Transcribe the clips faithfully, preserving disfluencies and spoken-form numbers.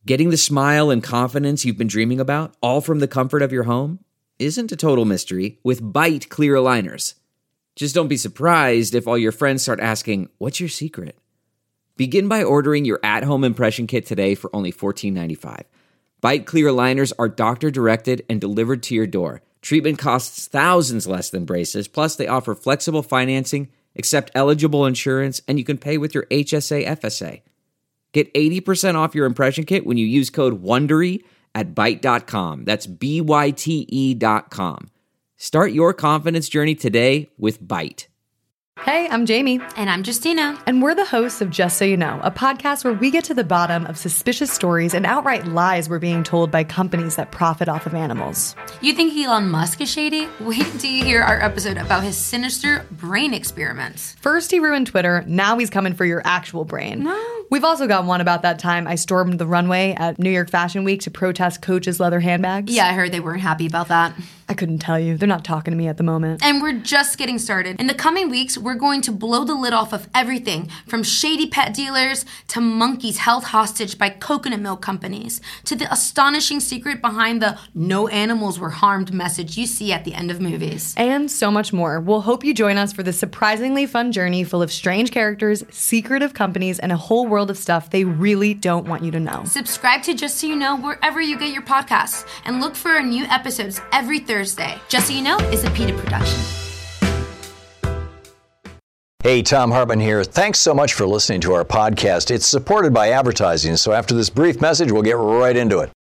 Getting the smile and confidence you've been dreaming about, all from the comfort of your home, isn't a total mystery with Byte clear aligners. Just don't be surprised if all your friends start asking, "What's your secret?" Begin by ordering your at-home impression kit today for only fourteen ninety-five. Byte clear aligners are doctor-directed and delivered to your door. Treatment costs thousands less than braces, plus they offer flexible financing, accept eligible insurance, and you can pay with your H S A F S A. Get eighty percent off your impression kit when you use code WONDERY at byte dot com. That's B Y T E dot com. Start your confidence journey today with Byte. Hey, I'm Jamie. And I'm Justina. And we're the hosts of Just So You Know, a podcast where we get to the bottom of suspicious stories and outright lies we're being told by companies that profit off of animals. You think Elon Musk is shady? Wait till you hear our episode about his sinister brain experiments. First he ruined Twitter, now he's coming for your actual brain. No. We've also got one about that time I stormed the runway at New York Fashion Week to protest Coach's leather handbags. Yeah, I heard they weren't happy about that. I couldn't tell you. They're not talking to me at the moment. And we're just getting started. In the coming weeks, we're going to blow the lid off of everything from shady pet dealers to monkeys held hostage by coconut milk companies to the astonishing secret behind the "no animals were harmed" message you see at the end of movies. And so much more. We'll hope you join us for this surprisingly fun journey full of strange characters, secretive companies, and a whole world of stuff they really don't want you to know. Subscribe to Just So You Know wherever you get your podcasts and look for our new episodes every Thursday. Just So You Know is a PETA production. Hey, Thom Hartmann here. Thanks so much for listening to our podcast. It's supported by advertising, so after this brief message, we'll get right into it.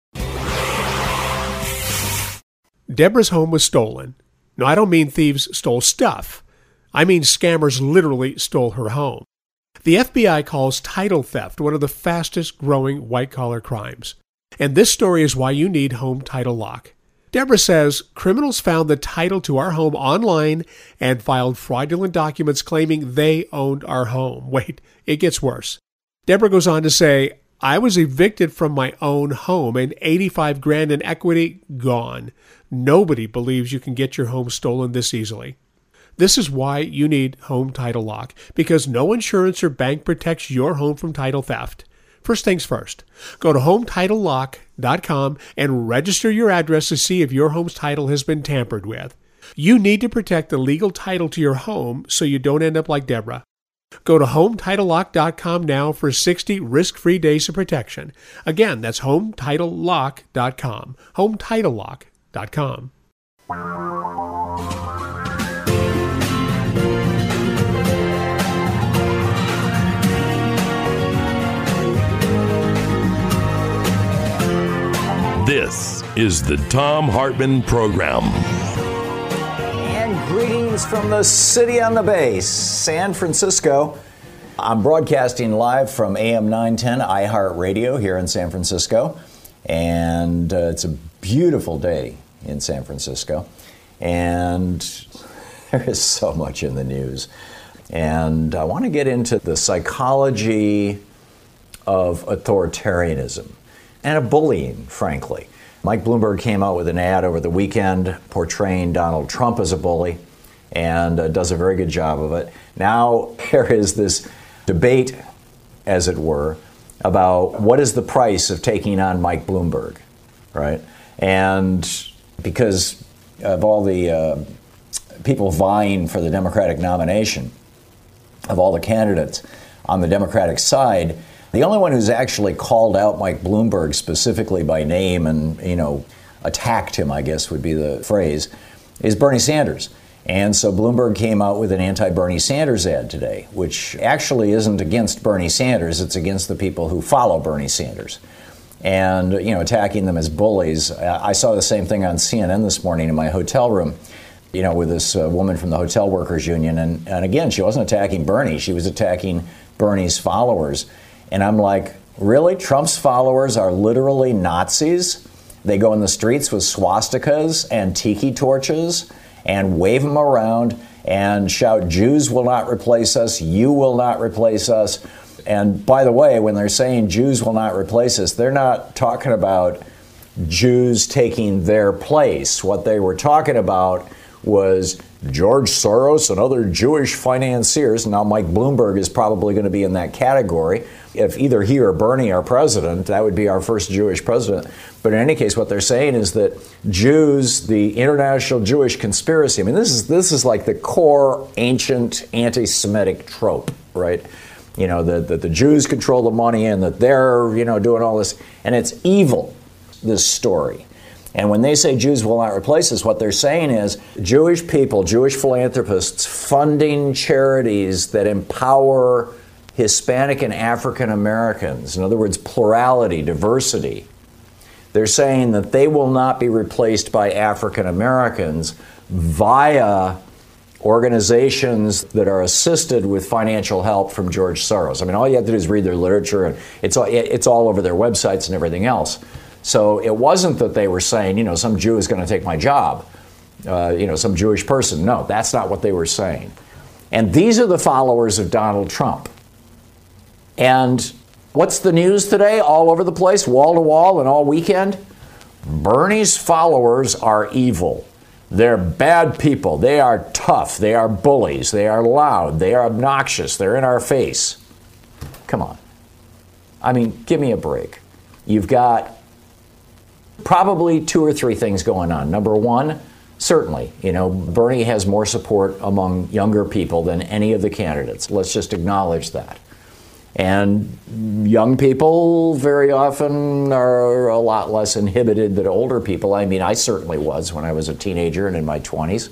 Deborah's home was stolen. No, I don't mean thieves stole stuff. I mean scammers literally stole her home. The F B I calls title theft one of the fastest growing white-collar crimes. And this story is why you need Home Title Lock. Deborah says criminals found the title to our home online and filed fraudulent documents claiming they owned our home. Wait, it gets worse. Deborah goes on to say, I was evicted from my own home and eighty-five grand in equity gone. Nobody believes you can get your home stolen this easily. This is why you need Home Title Lock, because no insurance or bank protects your home from title theft. First things first, go to home title lock dot com and register your address to see if your home's title has been tampered with. You need to protect the legal title to your home so you don't end up like Deborah. Go to home title lock dot com now for sixty risk-free days of protection. Again, that's home title lock dot com. home title lock dot com. This is the Thom Hartmann Program. And greetings from the city on the bay, San Francisco. I'm broadcasting live from A M nine ten iHeartRadio here in San Francisco. And uh, it's a beautiful day in San Francisco. And there is so much in the news. And I want to get into the psychology of authoritarianism and of bullying, frankly. Mike Bloomberg came out with an ad over the weekend portraying Donald Trump as a bully and uh, does a very good job of it. Now there is this debate, as it were, about what is the price of taking on Mike Bloomberg, right? And because of all the uh, people vying for the Democratic nomination, of all the candidates on the Democratic side, the only one who's actually called out Mike Bloomberg specifically by name and, you know, attacked him, I guess would be the phrase, is Bernie Sanders. And so Bloomberg came out with an anti-Bernie Sanders ad today, which actually isn't against Bernie Sanders. It's against the people who follow Bernie Sanders and, you know, attacking them as bullies. I saw the same thing on C N N this morning in my hotel room, you know, with this uh, woman from the Hotel Workers Union. And, and again, she wasn't attacking Bernie. She was attacking Bernie's followers. And I'm like, really? Trump's followers are literally Nazis? They go in the streets with swastikas and tiki torches and wave them around and shout, Jews will not replace us, you will not replace us. And by the way, when they're saying Jews will not replace us, they're not talking about Jews taking their place. What they were talking about was George Soros and other Jewish financiers. Now, Mike Bloomberg is probably going to be in that category. If either he or Bernie are president, that would be our first Jewish president. But in any case, what they're saying is that Jews, the international Jewish conspiracy, I mean, this is this is like the core ancient anti-Semitic trope, right? You know, that, that the Jews control the money and that they're, you know, doing all this. And it's evil, this story. And when they say Jews will not replace us, what they're saying is Jewish people, Jewish philanthropists funding charities that empower Hispanic and African Americans, in other words, plurality, diversity. They're saying that they will not be replaced by African Americans via organizations that are assisted with financial help from George Soros. I mean, all you have to do is read their literature, and it's all, it's all over their websites and everything else. So it wasn't that they were saying, you know, some Jew is going to take my job, uh, you know, some Jewish person. No, that's not what they were saying. And these are the followers of Donald Trump. And what's the news today all over the place, wall to wall and all weekend? Bernie's followers are evil. They're bad people. They are tough. They are bullies. They are loud. They are obnoxious. They're in our face. Come on. I mean, give me a break. You've got probably two or three things going on. Number one, certainly, you know, Bernie has more support among younger people than any of the candidates. Let's just acknowledge that. And young people very often are a lot less inhibited than older people. I mean, I certainly was when I was a teenager and in my twenties.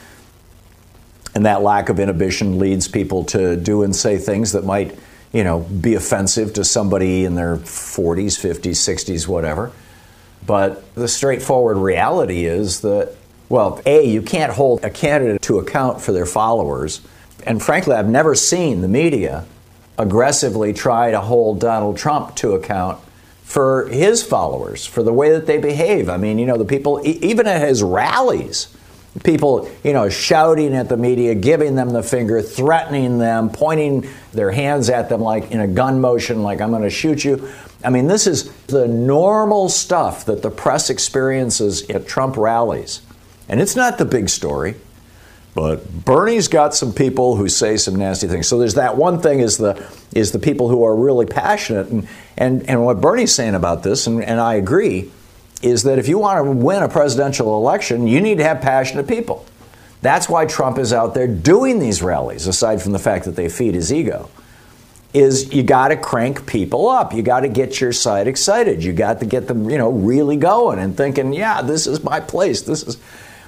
And that lack of inhibition leads people to do and say things that might, you know, be offensive to somebody in their forties, fifties, sixties, whatever. But the straightforward reality is that, well, A, you can't hold a candidate to account for their followers. And frankly, I've never seen the media aggressively try to hold Donald Trump to account for his followers, for the way that they behave. I mean, you know, the people, e- even at his rallies, people, you know, shouting at the media, giving them the finger, threatening them, pointing their hands at them like in a gun motion, like I'm going to shoot you. I mean, this is the normal stuff that the press experiences at Trump rallies. And it's not the big story. But Bernie's got some people who say some nasty things. So there's that one thing is the is the people who are really passionate. And and, and what Bernie's saying about this, and, and I agree, is that if you want to win a presidential election, you need to have passionate people. That's why Trump is out there doing these rallies, aside from the fact that they feed his ego, is you got to crank people up. You got to get your side excited. You got to get them, you know, really going and thinking, yeah, this is my place. This is...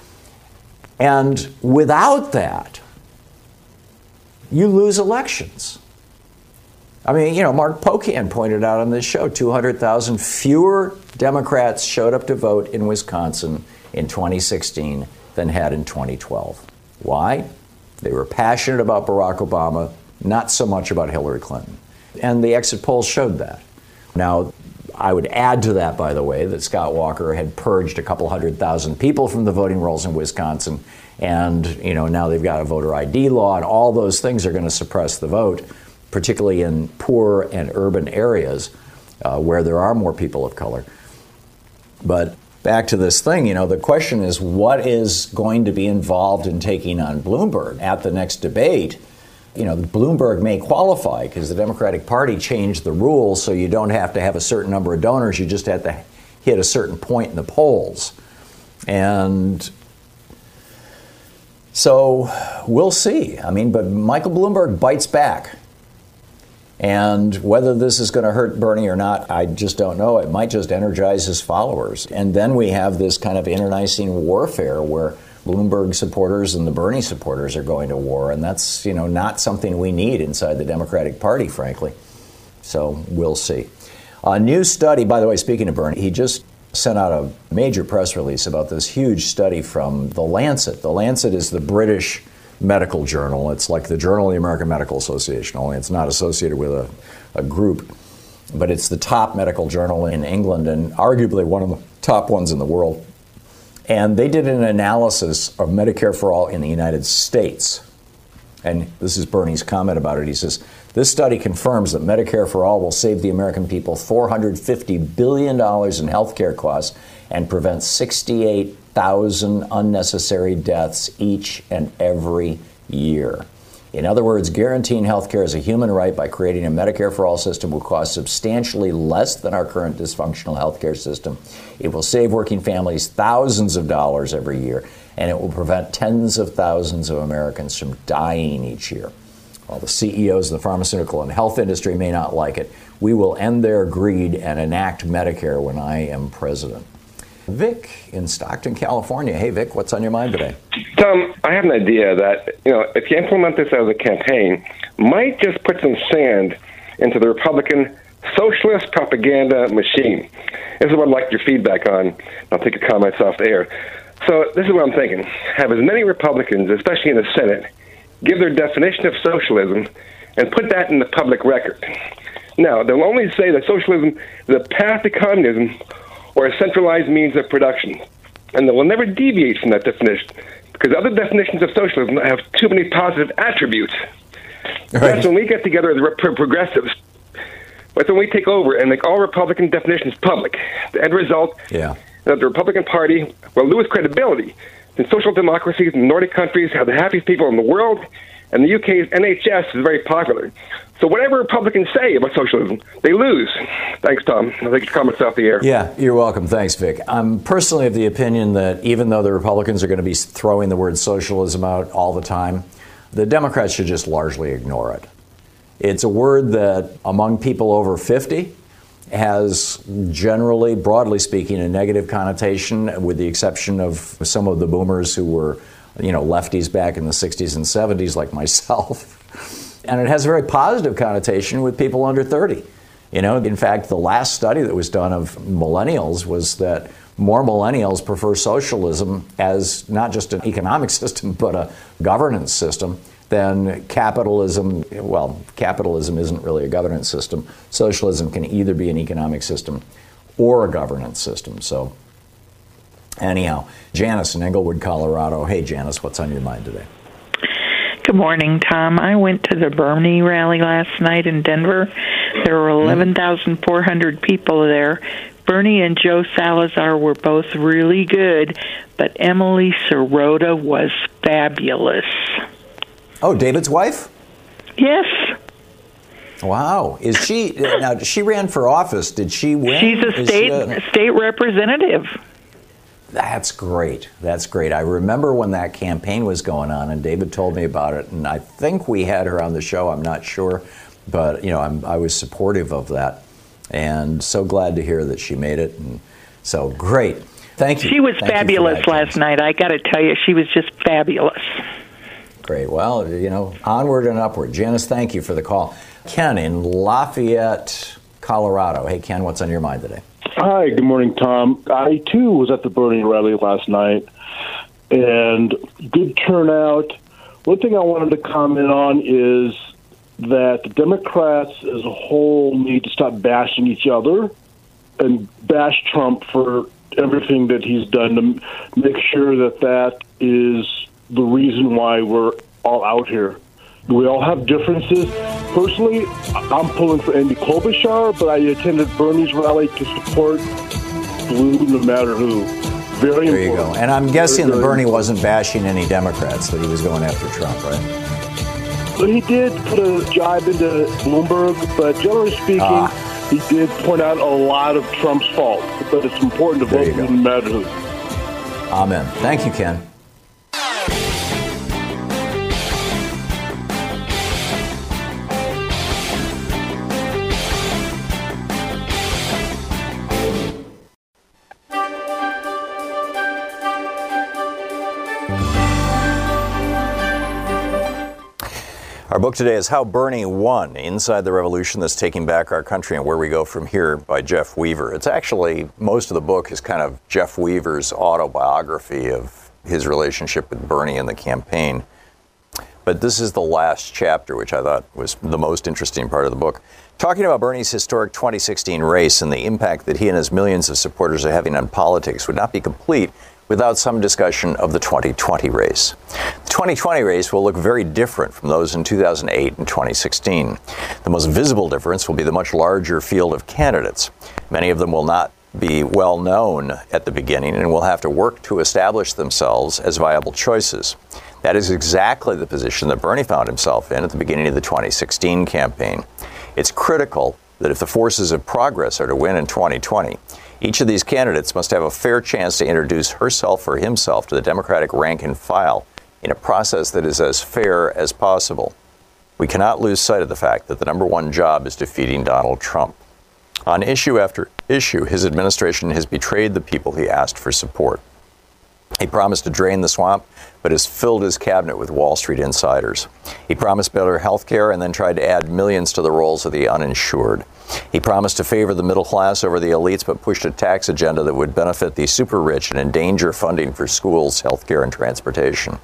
And without that, you lose elections. I mean, you know, Mark Pocan pointed out on this show, two hundred thousand fewer Democrats showed up to vote in Wisconsin in twenty sixteen than had in twenty twelve. Why? They were passionate about Barack Obama, not so much about Hillary Clinton. And the exit polls showed that. Now, I would add to that, by the way, that Scott Walker had purged a couple hundred thousand people from the voting rolls in Wisconsin. And, you know, now they've got a voter I D law, and all those things are going to suppress the vote, particularly in poor and urban areas uh, where there are more people of color. But back to this thing, you know, the question is, what is going to be involved in taking on Bloomberg at the next debate? You know, Bloomberg may qualify because the Democratic Party changed the rules so you don't have to have a certain number of donors. You just have to hit a certain point in the polls. And so we'll see. I mean, but Michael Bloomberg bites back. And whether this is going to hurt Bernie or not, I just don't know. It might just energize his followers. And then we have this kind of internecine warfare where Bloomberg supporters and the Bernie supporters are going to war, and that's, you know, not something we need inside the Democratic Party, frankly. So we'll see. A new study, by the way, speaking of Bernie, he just sent out a major press release about this huge study from The Lancet. The Lancet is the British medical journal. It's like the Journal of the American Medical Association, only it's not associated with a, a group. But it's the top medical journal in England and arguably one of the top ones in the world. And they did an analysis of Medicare for All in the United States. And this is Bernie's comment about it. He says, This study confirms that Medicare for All will save the American people four hundred fifty billion dollars in health care costs and prevent sixty-eight thousand unnecessary deaths each and every year. In other words, guaranteeing health care as a human right by creating a Medicare for All system will cost substantially less than our current dysfunctional health care system. It will save working families thousands of dollars every year, and it will prevent tens of thousands of Americans from dying each year. While the C E Os of the pharmaceutical and health industry may not like it, we will end their greed and enact Medicare when I am president. Vic in Stockton, California. Hey, Vic, what's on your mind today? Tom, I have an idea that, you know, if you implement this as a campaign, might just put some sand into the Republican socialist propaganda machine. This is what I'd like your feedback on. I'll take your comments off the air. So this is what I'm thinking. Have as many Republicans, especially in the Senate, give their definition of socialism and put that in the public record. Now, they'll only say that socialism is a path to communism or a centralized means of production. And they will never deviate from that definition because other definitions of socialism have too many positive attributes. Right. That's when we get together as pro- progressives. But when we take over and make all Republican definitions public, the end result yeah. is that the Republican Party will lose credibility. And social democracies in Nordic countries have the happiest people in the world, and the U K's N H S is very popular. So whatever Republicans say about socialism, they lose. Thanks, Tom. I'll take your comments off the air. Yeah, you're welcome. Thanks, Vic. I'm personally of the opinion that even though the Republicans are going to be throwing the word socialism out all the time, the Democrats should just largely ignore it. It's a word that among people over fifty has generally, broadly speaking, a negative connotation, with the exception of some of the boomers who were, you know, lefties back in the sixties and seventies, like myself. And it has a very positive connotation with people under thirty. You know, in fact, the last study that was done of millennials was that more millennials prefer socialism as not just an economic system, but a governance system than capitalism. Well, capitalism isn't really a governance system. Socialism can either be an economic system or a governance system. So anyhow, Janice in Englewood, Colorado. Hey, Janice, what's on your mind today? Good morning, Tom. I went to the Bernie rally last night in Denver. There were eleven thousand four hundred people there. Bernie and Joe Salazar were both really good, but Emily Sirota was fabulous. Oh, David's wife? Yes. Wow. Is she, now, she ran for office. Did she win? She's a state, a, state representative. That's great. That's great. I remember when that campaign was going on, and David told me about it, and I think we had her on the show. I'm not sure, but you know, I'm, I was supportive of that, and so glad to hear that she made it. And so great. Thank you. She was Thank fabulous that, last night. I got to tell you, she was just fabulous. Great. Well, you know, onward and upward. Janice, thank you for the call. Ken in Lafayette, Colorado. Hey, Ken, what's on your mind today? Hi, good morning, Tom. I, too, was at the Bernie rally last night, and good turnout. One thing I wanted to comment on is that the Democrats as a whole need to stop bashing each other and bash Trump for everything that he's done to make sure that that is the reason why we're all out here. We all have differences. Personally, I'm pulling for Amy Klobuchar, but I attended Bernie's rally to support blue no matter who. Very there important. You go. And I'm guessing very, that very Bernie important. wasn't bashing any Democrats, that he was going after Trump, right? But he did put a jibe into Bloomberg, but generally speaking, ah. he did point out a lot of Trump's fault. But it's important to there vote no matter who. Amen. Thank you, Ken. Our book today is How Bernie Won, Inside the Revolution That's Taking Back Our Country and Where We Go From Here by Jeff Weaver. It's actually, most of the book is kind of Jeff Weaver's autobiography of his relationship with Bernie and the campaign. But this is the last chapter, which I thought was the most interesting part of the book. Talking about Bernie's historic twenty sixteen race and the impact that he and his millions of supporters are having on politics would not be complete without some discussion of the twenty twenty race. The twenty twenty race will look very different from those in two thousand eight and twenty sixteen. The most visible difference will be the much larger field of candidates. Many of them will not be well known at the beginning and will have to work to establish themselves as viable choices. That is exactly the position that Bernie found himself in at the beginning of the twenty sixteen campaign. It's critical that if the forces of progress are to win in twenty twenty, each of these candidates must have a fair chance to introduce herself or himself to the Democratic rank and file in a process that is as fair as possible. We cannot lose sight of the fact that the number one job is defeating Donald Trump. On issue after issue, his administration has betrayed the people he asked for support. He promised to drain the swamp, but has filled his cabinet with Wall Street insiders. He promised better health care and then tried to add millions to the rolls of the uninsured. He promised to favor the middle class over the elites, but pushed a tax agenda that would benefit the super rich and endanger funding for schools, health care, and transportation.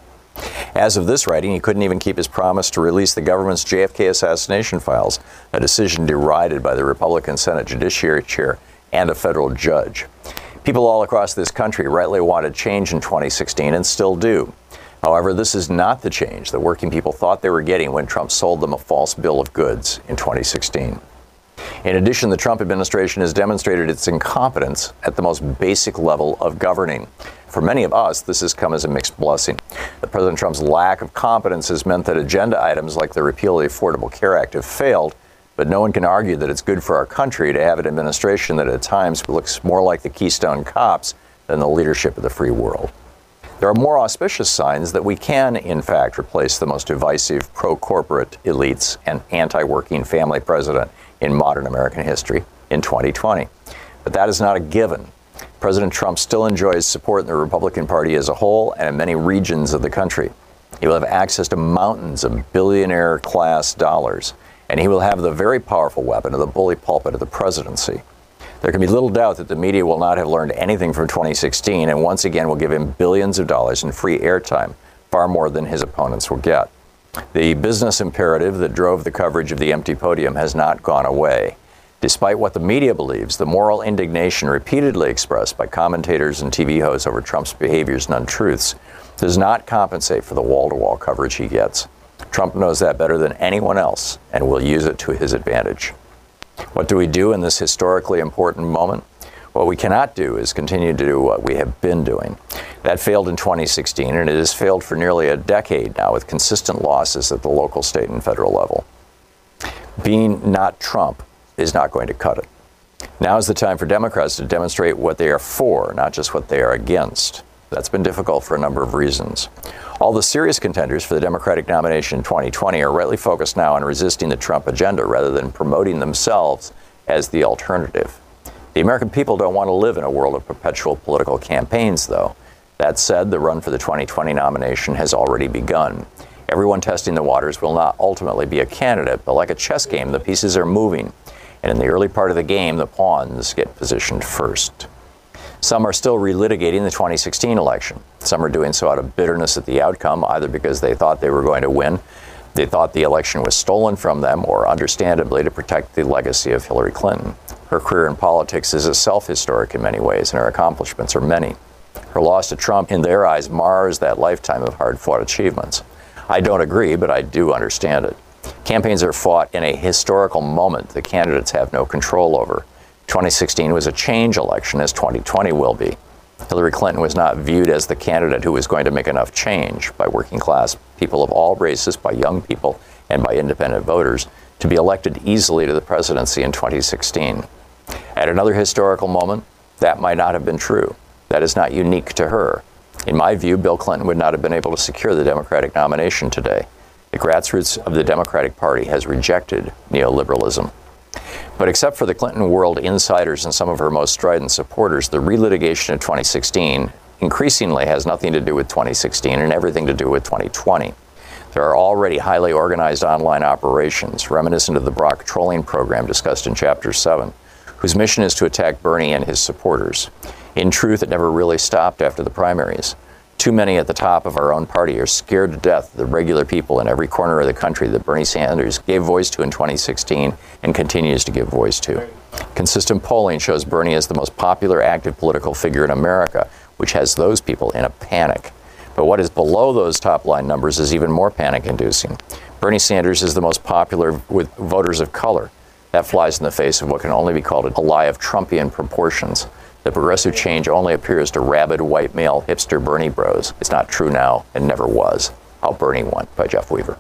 As of this writing, he couldn't even keep his promise to release the government's J F K assassination files, a decision derided by the Republican Senate Judiciary Chair and a federal judge. People all across this country rightly wanted change in twenty sixteen and still do. However, this is not the change that working people thought they were getting when Trump sold them a false bill of goods in twenty sixteen. In addition, the Trump administration has demonstrated its incompetence at the most basic level of governing. For many of us, this has come as a mixed blessing. President Trump's lack of competence has meant that agenda items like the repeal of the Affordable Care Act have failed, but no one can argue that it's good for our country to have an administration that at times looks more like the Keystone Cops than the leadership of the free world. There are more auspicious signs that we can, in fact, replace the most divisive pro-corporate elites and anti-working family president in modern American history in twenty twenty. But that is not a given. President Trump still enjoys support in the Republican Party as a whole and in many regions of the country. He will have access to mountains of billionaire-class dollars, and he will have the very powerful weapon of the bully pulpit of the presidency. There can be little doubt that the media will not have learned anything from twenty sixteen and once again will give him billions of dollars in free airtime, far more than his opponents will get. The business imperative that drove the coverage of the empty podium has not gone away. Despite what the media believes, the moral indignation repeatedly expressed by commentators and T V hosts over Trump's behaviors and untruths does not compensate for the wall-to-wall coverage he gets. Trump knows that better than anyone else and will use it to his advantage. What do we do in this historically important moment? What we cannot do is continue to do what we have been doing. That failed in twenty sixteen, and it has failed for nearly a decade now with consistent losses at the local, state, and federal level. Being not Trump is not going to cut it. Now is the time for Democrats to demonstrate what they are for, not just what they are against. That's been difficult for a number of reasons. All the serious contenders for the Democratic nomination in twenty twenty are rightly focused now on resisting the Trump agenda rather than promoting themselves as the alternative. The American people don't want to live in a world of perpetual political campaigns, though. That said, the run for the twenty twenty nomination has already begun. Everyone testing the waters will not ultimately be a candidate, but like a chess game, the pieces are moving. And in the early part of the game, the pawns get positioned first. Some are still relitigating the twenty sixteen election. Some are doing so out of bitterness at the outcome, either because they thought they were going to win, they thought the election was stolen from them, or understandably to protect the legacy of Hillary Clinton. Her career in politics is itself historic in many ways, and her accomplishments are many. Her loss to Trump, in their eyes, mars that lifetime of hard-fought achievements. I don't agree, but I do understand it. Campaigns are fought in a historical moment the candidates have no control over. twenty sixteen was a change election, as twenty twenty will be. Hillary Clinton was not viewed as the candidate who was going to make enough change by working class people of all races, by young people, and by independent voters to be elected easily to the presidency in twenty sixteen. At another historical moment, that might not have been true. That is not unique to her. In my view, Bill Clinton would not have been able to secure the Democratic nomination today. The grassroots of the Democratic Party has rejected neoliberalism. But except for the Clinton world insiders and some of her most strident supporters, the relitigation of twenty sixteen increasingly has nothing to do with twenty sixteen and everything to do with twenty twenty. There are already highly organized online operations, reminiscent of the Brock trolling program discussed in Chapter seven, whose mission is to attack Bernie and his supporters. In truth, it never really stopped after the primaries. Too many at the top of our own party are scared to death of the regular people in every corner of the country that Bernie Sanders gave voice to in twenty sixteen and continues to give voice to. Consistent polling shows Bernie as the most popular active political figure in America, which has those people in a panic. But what is below those top-line numbers is even more panic-inducing. Bernie Sanders is the most popular with voters of color. That flies in the face of what can only be called a lie of Trumpian proportions. The progressive change only appears to rabid white male hipster Bernie bros. It's not true now and never was. How Bernie won, by Jeff Weaver.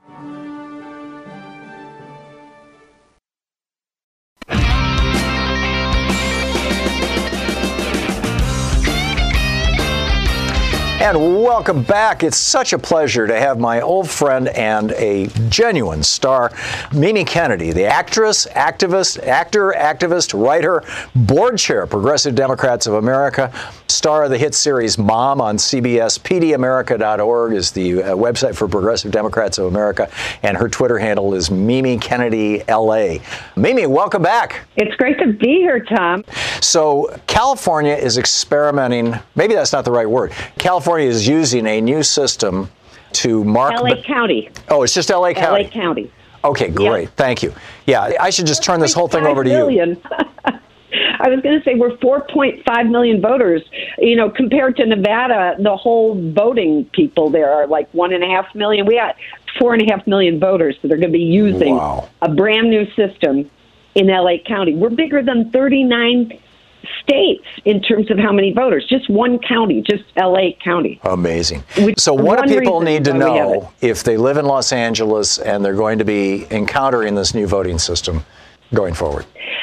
And welcome back. It's such a pleasure to have my old friend and a genuine star, Mimi Kennedy, the actress, activist, actor, activist, writer, board chair, Progressive Democrats of America, star of the hit series Mom on C B S. P D America dot org is the uh, website for Progressive Democrats of America, and her Twitter handle is Mimi Kennedy L A. Mimi, welcome back. It's great to be here, Tom. So California is experimenting, maybe that's not the right word. California is using a new system to mark... L A County. Oh, it's just L A County? L A County. Okay, great. Yes. Thank you. Yeah, I should just turn this whole thing over to million. you. I was going to say we're four point five million voters. You know, compared to Nevada, the whole voting people there are like one and a half million. We got four and a half million voters that are going to be using wow. a brand new system in L A County. We're bigger than thirty-nine states in terms of how many voters. Just one county, just L A County. Amazing. Which, so what do people need to know we if they live in Los Angeles and they're going to be encountering this new voting system going forward?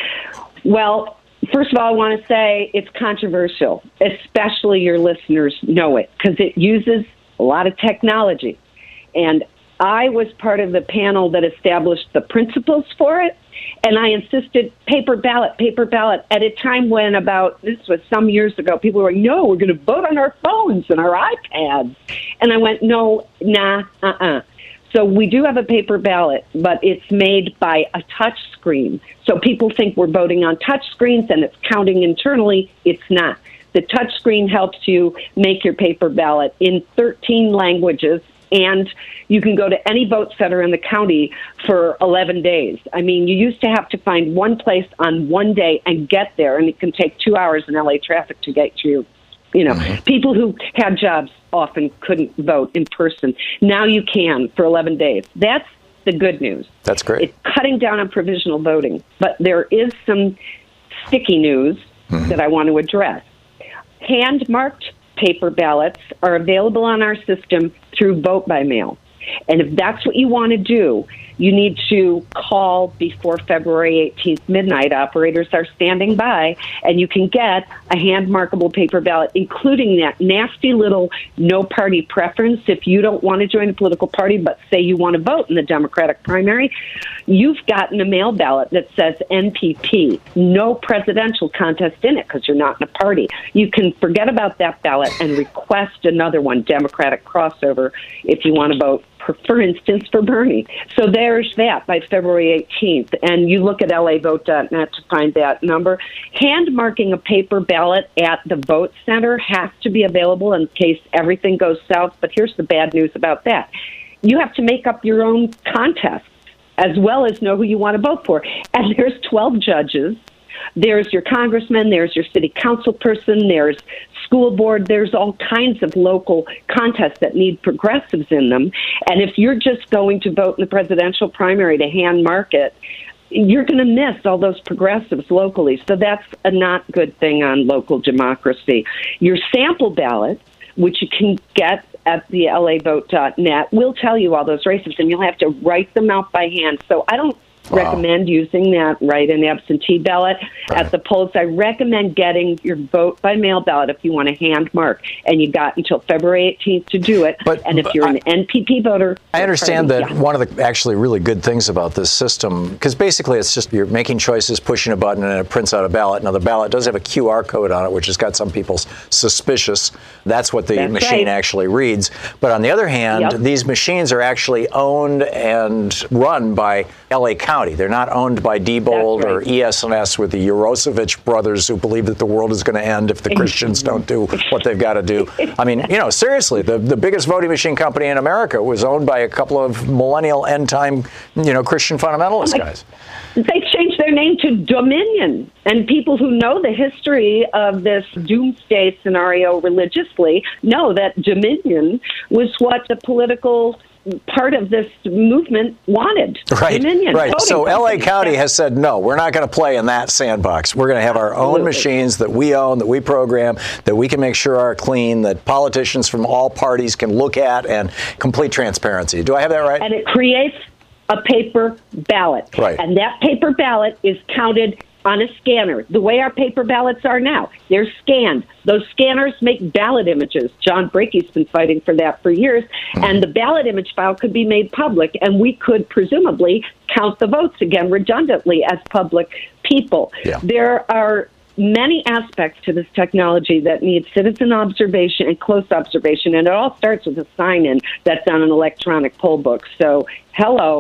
Well, first of all, I want to say it's controversial, especially your listeners know it, because it uses a lot of technology. And I was part of the panel that established the principles for it, and I insisted paper ballot, paper ballot, at a time when about, this was some years ago, people were like, no, we're going to vote on our phones and our iPads. And I went, no, nah, uh-uh. So we do have a paper ballot, but it's made by a touch screen. So people think we're voting on touch screens and it's counting internally. It's not. The touch screen helps you make your paper ballot in thirteen languages, and you can go to any vote center in the county for eleven days. I mean, you used to have to find one place on one day and get there, and it can take two hours in L A traffic to get to you. You know, mm-hmm. People who had jobs often couldn't vote in person. Now you can for eleven days. That's the good news. That's great. It's cutting down on provisional voting. But there is some sticky news mm-hmm. that I want to address. Hand-marked paper ballots are available on our system through vote by mail. And if that's what you want to do, you need to call before February eighteenth midnight. Operators are standing by, and you can get a hand-markable paper ballot, including that nasty little no party preference. If you don't want to join a political party, but say you want to vote in the Democratic primary, you've gotten a mail ballot that says N P P, no presidential contest in it because you're not in a party. You can forget about that ballot and request another one, Democratic crossover, if you want to vote, for instance, for Bernie. So there's that by February eighteenth. And you look at L A vote dot net to find that number. Hand marking a paper ballot at the vote center has to be available in case everything goes south. But here's the bad news about that. You have to make up your own contests as well as know who you want to vote for. And there's twelve judges. There's your congressman, there's your city council person, there's school board, there's all kinds of local contests that need progressives in them. And if you're just going to vote in the presidential primary to hand mark it, you're going to miss all those progressives locally. So that's a not good thing on local democracy. Your sample ballot, which you can get at the L A vote dot net, will tell you all those races, and you'll have to write them out by hand. So I don't Wow. recommend using that, right, an absentee ballot right. at the polls. I recommend getting your vote by mail ballot if you want to hand mark, and you got until February eighteenth to do it. But, and if you're I, an N P P voter, I understand party, that yeah. one of the actually really good things about this system, because basically it's just you're making choices, pushing a button, and it prints out a ballot. Now the ballot does have a Q R code on it, which has got some people suspicious. That's what the That's machine right. actually reads. But on the other hand, yep. these machines are actually owned and run by L A County. County. They're not owned by Diebold right. or E S N S with the Eurosovich brothers who believe that the world is going to end if the Christians don't do what they've got to do. I mean, you know, seriously, the, the biggest voting machine company in America was owned by a couple of millennial end-time, you know, Christian fundamentalist like, guys. They changed their name to Dominion. And people who know the history of this doomsday scenario religiously know that Dominion was what the political part of this movement wanted. Right, Dominion, right. So company. L A County has said, no, we're not going to play in that sandbox. We're going to have our Absolutely. own machines that we own, that we program, that we can make sure are clean, that politicians from all parties can look at, and complete transparency. Do I have that right? And it creates a paper ballot. Right. And that paper ballot is counted on a scanner, the way our paper ballots are now. They're scanned. Those scanners make ballot images. John Brakey's been fighting for that for years. Mm-hmm. And the ballot image file could be made public, and we could presumably count the votes again redundantly as public people. Yeah. There are many aspects to this technology that need citizen observation and close observation, and it all starts with a sign-in that's on an electronic poll book. So, hello.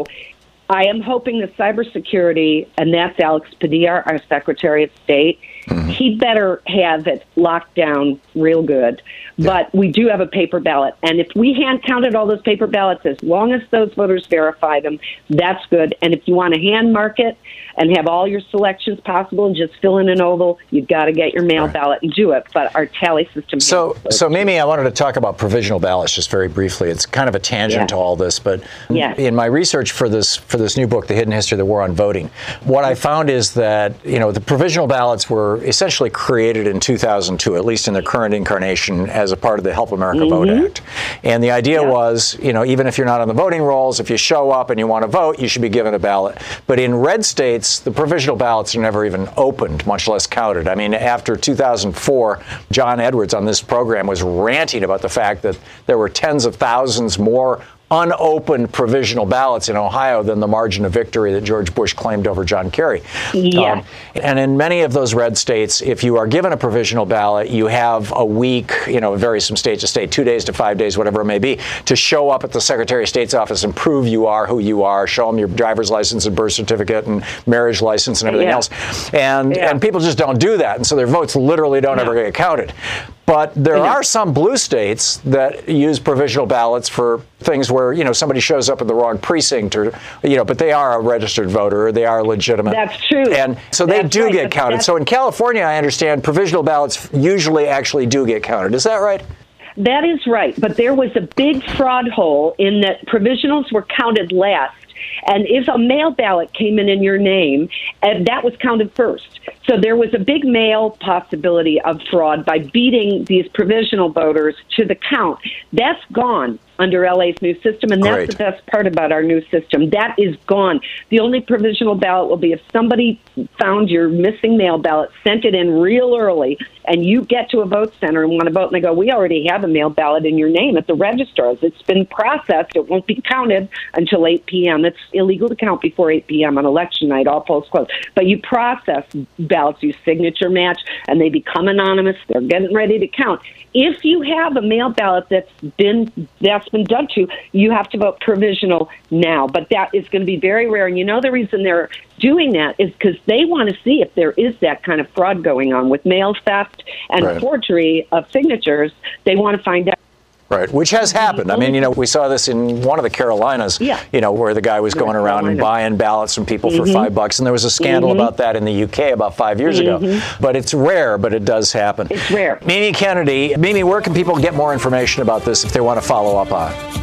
I am hoping that cybersecurity, and that's Alex Padilla, our Secretary of State, mm-hmm. he better have it locked down real good. Yeah. But we do have a paper ballot. And if we hand counted all those paper ballots, as long as those voters verify them, that's good. And if you want to hand mark it and have all your selections possible and just fill in an oval, you've got to get your mail right. ballot and do it. But our tally system... So, so Mimi, I wanted to talk about provisional ballots just very briefly. It's kind of a tangent yeah. to all this, but yeah. in my research for this for this new book, The Hidden History of the War on Voting, what I found is that, you know, the provisional ballots were essentially created in two thousand two, at least in their current incarnation, as a part of the Help America mm-hmm. Vote Act. And the idea yeah. was, you know, even if you're not on the voting rolls, if you show up and you want to vote, you should be given a ballot. But in red states, the provisional ballots are never even opened, much less counted. I mean, after two thousand four, John Edwards on this program was ranting about the fact that there were tens of thousands more unopened provisional ballots in Ohio than the margin of victory that George Bush claimed over John Kerry. Yeah. Um, and in many of those red states, if you are given a provisional ballot, you have a week, you know, it varies from state to state, two days to five days, whatever it may be, to show up at the Secretary of State's office and prove you are who you are, show them your driver's license and birth certificate and marriage license and everything yeah. else. And, yeah. and people just don't do that. And so their votes literally don't no. ever get counted. But there yeah. are some blue states that use provisional ballots for things where, you know, somebody shows up in the wrong precinct or, you know, but they are a registered voter or they are legitimate. That's true. And so that's they do right. get that's, counted. that's, so in California, I understand provisional ballots usually actually do get counted. Is that right? That is right. But there was a big fraud hole in that provisionals were counted last. And if a mail ballot came in in your name, and that was counted first. So there was a big mail possibility of fraud by beating these provisional voters to the count. That's gone under L A's new system, and that's Great. the best part about our new system. That is gone. The only provisional ballot will be if somebody found your missing mail ballot, sent it in real early, and you get to a vote center and want to vote, and they go, we already have a mail ballot in your name at the registrars. It's been processed. It won't be counted until eight p.m. It's illegal to count before eight p.m. on election night, all polls closed. But you process ballots, you signature match, and they become anonymous. They're getting ready to count. If you have a mail ballot that's been that's been done to, you have to vote provisional now. But that is going to be very rare. And you know the reason they're doing that is because they want to see if there is that kind of fraud going on with mail theft and right. forgery of signatures. They want to find out. Right, which has happened. I mean, you know, we saw this in one of the Carolinas, yeah. you know, where the guy was going around Carolina. and buying ballots from people mm-hmm. for five bucks. And there was a scandal mm-hmm. about that in the U K about five years mm-hmm. ago. But it's rare, but it does happen. It's rare. Mimi Kennedy. Mimi, where can people get more information about this if they want to follow up on it?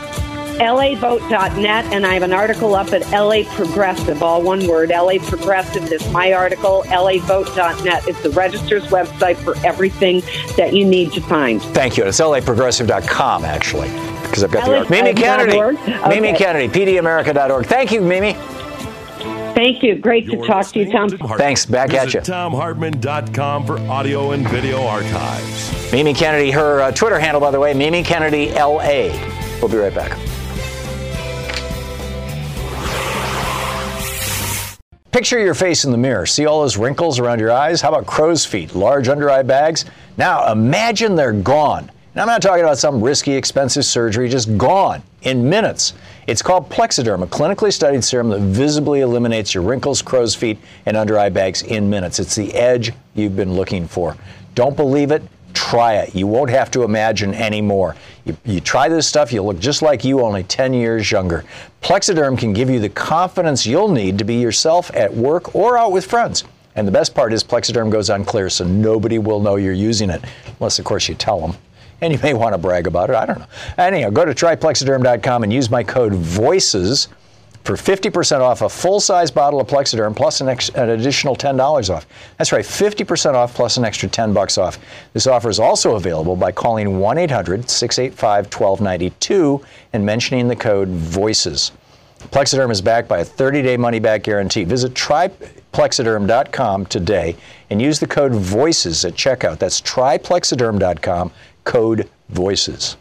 L A vote dot net, and I have an article up at L A Progressive, all one word, L A Progressive is my article. L A vote dot net is the Register's website for everything that you need to find. Thank you. It's L A progressive dot com, actually, because I've got L A the Mimi Kennedy. Okay. Mimi Kennedy, P D America dot org. Thank you, Mimi. Thank you. Great You're to talk to you, Tom. To Thanks. Back Visit at you. tom hartman dot com for audio and video archives. Mimi Kennedy, her uh, Twitter handle, by the way, Mimi Kennedy L A. We'll be right back. Picture your face in the mirror. See all those wrinkles around your eyes? How about crow's feet, large under-eye bags? Now imagine they're gone. And I'm not talking about some risky, expensive surgery, just gone in minutes. It's called Plexiderm, a clinically studied serum that visibly eliminates your wrinkles, crow's feet, and under-eye bags in minutes. It's the edge you've been looking for. Don't believe it? Try it. You won't have to imagine anymore. You, you try this stuff, you'll look just like you, only ten years younger. Plexiderm can give you the confidence you'll need to be yourself at work or out with friends. And the best part is Plexiderm goes on clear, so nobody will know you're using it, unless, of course, you tell them. And you may want to brag about it. I don't know. Anyhow, go to try plexiderm dot com and use my code VOICES for fifty percent off a full-size bottle of Plexiderm plus an, ex- an additional ten dollars off. That's right, fifty percent off plus an extra ten bucks off. This offer is also available by calling one eight hundred six eight five one two nine two and mentioning the code VOICES. Plexiderm is backed by a thirty-day money-back guarantee. Visit try plexiderm dot com today and use the code VOICES at checkout. That's try plexiderm dot com, code VOICES.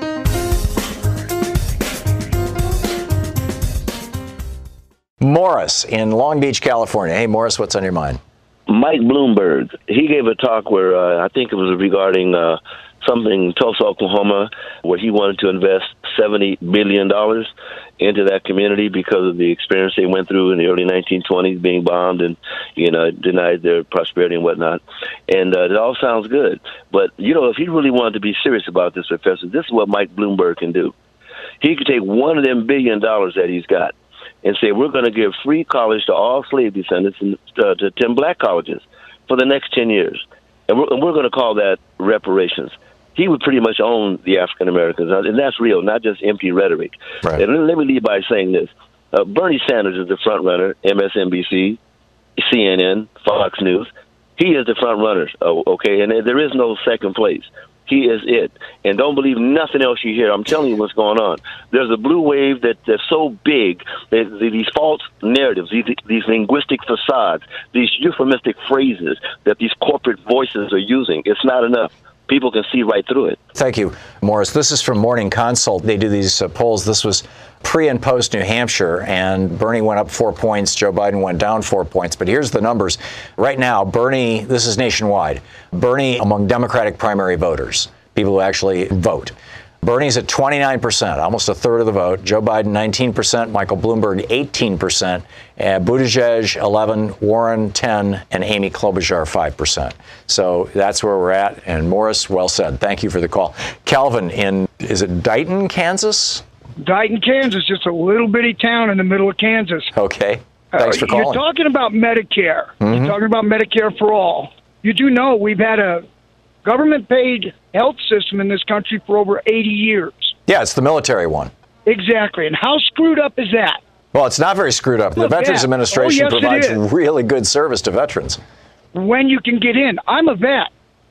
Morris in Long Beach, California. Hey, Morris, what's on your mind? Mike Bloomberg, he gave a talk where uh, I think it was regarding uh, something in Tulsa, Oklahoma, where he wanted to invest seventy billion dollars into that community because of the experience they went through in the early nineteen twenties, being bombed and, you know, denied their prosperity and whatnot. And uh, it all sounds good. But, you know, if he really wanted to be serious about this, Professor, this is what Mike Bloomberg can do. He could take one of them billion dollars that he's got and say, we're going to give free college to all slave descendants and uh, to ten black colleges for the next ten years. And we're, and we're going to call that reparations. He would pretty much own the African Americans, and that's real, not just empty rhetoric. Right. And let me lead by saying this. Uh, Bernie Sanders is the front runner, M S N B C, C N N, Fox News. He is the front runner, uh, okay, and there is no second place. He is it. And don't believe nothing else you hear. I'm telling you what's going on. There's a blue wave that, that's so big that these false narratives, these, these linguistic facades, these euphemistic phrases that these corporate voices are using, it's not enough. People can see right through it. Thank you, Morris. This is from Morning Consult. They do these uh, polls. This was pre and post New Hampshire, and Bernie went up four points. Joe Biden went down four points. But here's the numbers. Right now, Bernie, this is nationwide, Bernie among Democratic primary voters, people who actually vote. Bernie's at twenty-nine percent, almost a third of the vote. Joe Biden, nineteen percent. Michael Bloomberg, eighteen percent. Uh, Buttigieg, eleven. Warren, ten. And Amy Klobuchar, five percent. So that's where we're at. And Morris, well said. Thank you for the call. Calvin in, is it Dighton, Kansas? Dighton, Kansas, just a little bitty town in the middle of Kansas. Okay. Thanks for calling. You're talking about Medicare. Mm-hmm. You're talking about Medicare for all. You do know we've had a government-paid health system in this country for over eighty years. Yeah, it's the military one. Exactly. And how screwed up is that? Well, it's not very screwed up. The Look, Veterans yeah. Administration oh, yes, provides really good service to veterans. When you can get in. I'm a vet.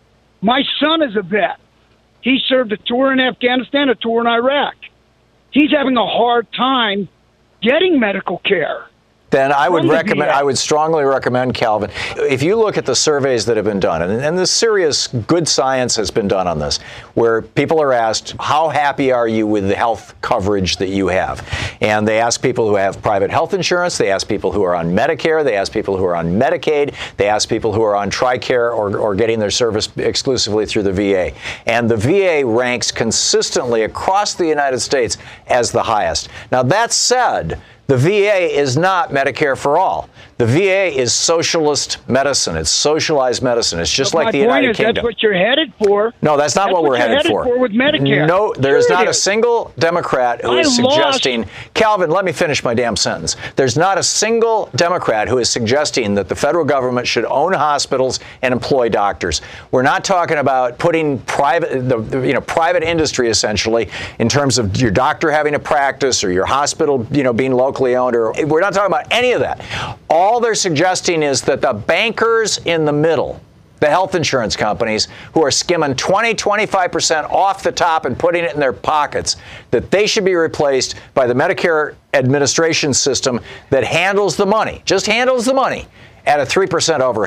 My son is a vet. He served a tour in Afghanistan, a tour in Iraq. He's having a hard time getting medical care. Then I would From the recommend, V A. I would strongly recommend, Calvin, if you look at the surveys that have been done, and, and the serious good science has been done on this, where people are asked, how happy are you with the health coverage that you have? And they ask people who have private health insurance, they ask people who are on Medicare, they ask people who are on Medicaid, they ask people who are on TRICARE or, or getting their service exclusively through the V A. And the V A ranks consistently across the United States as the highest. Now, that said, the V A is not Medicare for all. The V A is socialist medicine. It's socialized medicine. It's just But like the my point United is Kingdom. That's what you're headed for. No, that's not That's what we're what you're headed, headed for. for with Medicare. No, there is Sure not it a is. single Democrat who I is lost- suggesting, Calvin, let me finish my damn sentence. There's not a single Democrat who is suggesting that the federal government should own hospitals and employ doctors. We're not talking about putting private, the, the, you know, private industry essentially in terms of your doctor having a practice or your hospital, you know, being locally owned. Or we're not talking about any of that. All they're suggesting is that the bankers in the middle, the health insurance companies who are skimming twenty, twenty-five percent off the top and putting it in their pockets, that they should be replaced by the Medicare administration system that handles the money, just handles the money at a three percent overhead.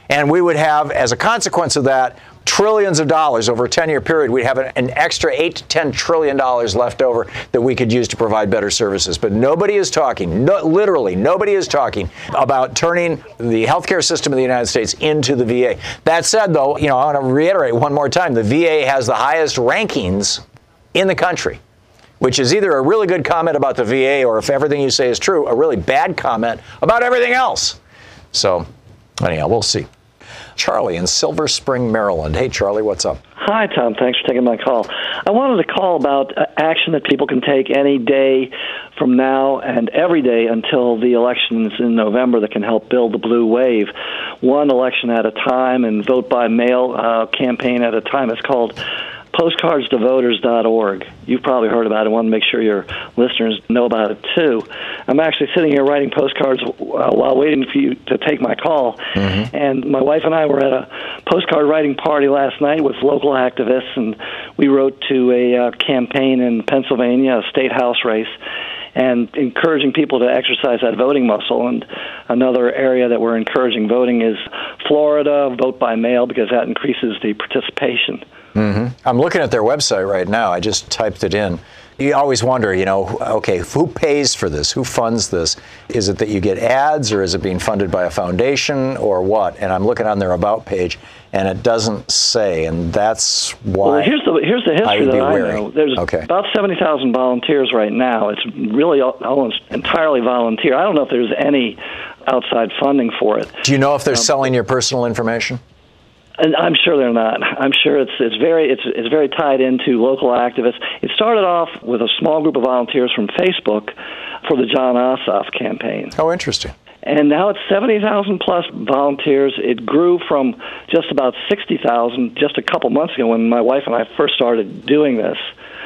And we would have, as a consequence of that, trillions of dollars over a ten-year period. We'd have an extra eight to ten trillion dollars left over that we could use to provide better services. But nobody is talking, no, literally nobody is talking about turning the healthcare system of the United States into the V A. That said, though, you know, I want to reiterate one more time, the V A has the highest rankings in the country, which is either a really good comment about the V A or, if everything you say is true, a really bad comment about everything else. So anyhow, we'll see. Charlie in Silver Spring, Maryland. Hey, Charlie, what's up? Hi, Tom. Thanks for taking my call. I wanted to call about uh, action that people can take any day from now and every day until the elections in November that can help build the blue wave. One election at a time and vote by mail uh, campaign at a time. It's called postcards to voters dot org. You've probably heard about it. I want to make sure your listeners know about it, too. I'm actually sitting here writing postcards uh, while waiting for you to take my call. Mm-hmm. And my wife and I were at a postcard writing party last night with local activists, and we wrote to a uh, campaign in Pennsylvania, a state house race, and encouraging people to exercise that voting muscle. And another area that we're encouraging voting is Florida, vote by mail, because that increases the participation. Mm-hmm. I'm looking at their website right now. I just typed it in. You always wonder, you know, okay, who pays for this? Who funds this? Is it that you get ads, or is it being funded by a foundation, or what? And I'm looking on their About page, and it doesn't say, and that's why. Well, here's the here's the history I that I wary. know. There's okay. about seventy thousand volunteers right now. It's really almost entirely volunteer. I don't know if there's any outside funding for it. Do you know if they're um, selling your personal information? And I'm sure they're not. I'm sure it's it's very it's it's very tied into local activists. It started off with a small group of volunteers from Facebook for the John Ossoff campaign. Oh, interesting. And now it's seventy thousand plus volunteers. It grew from just about sixty thousand just a couple months ago when my wife and I first started doing this.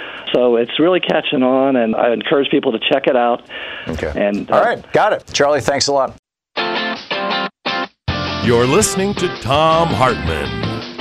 So it's really catching on, and I encourage people to check it out. Okay. And uh, all right, got it. Charlie, thanks a lot. You're listening to Thom Hartmann.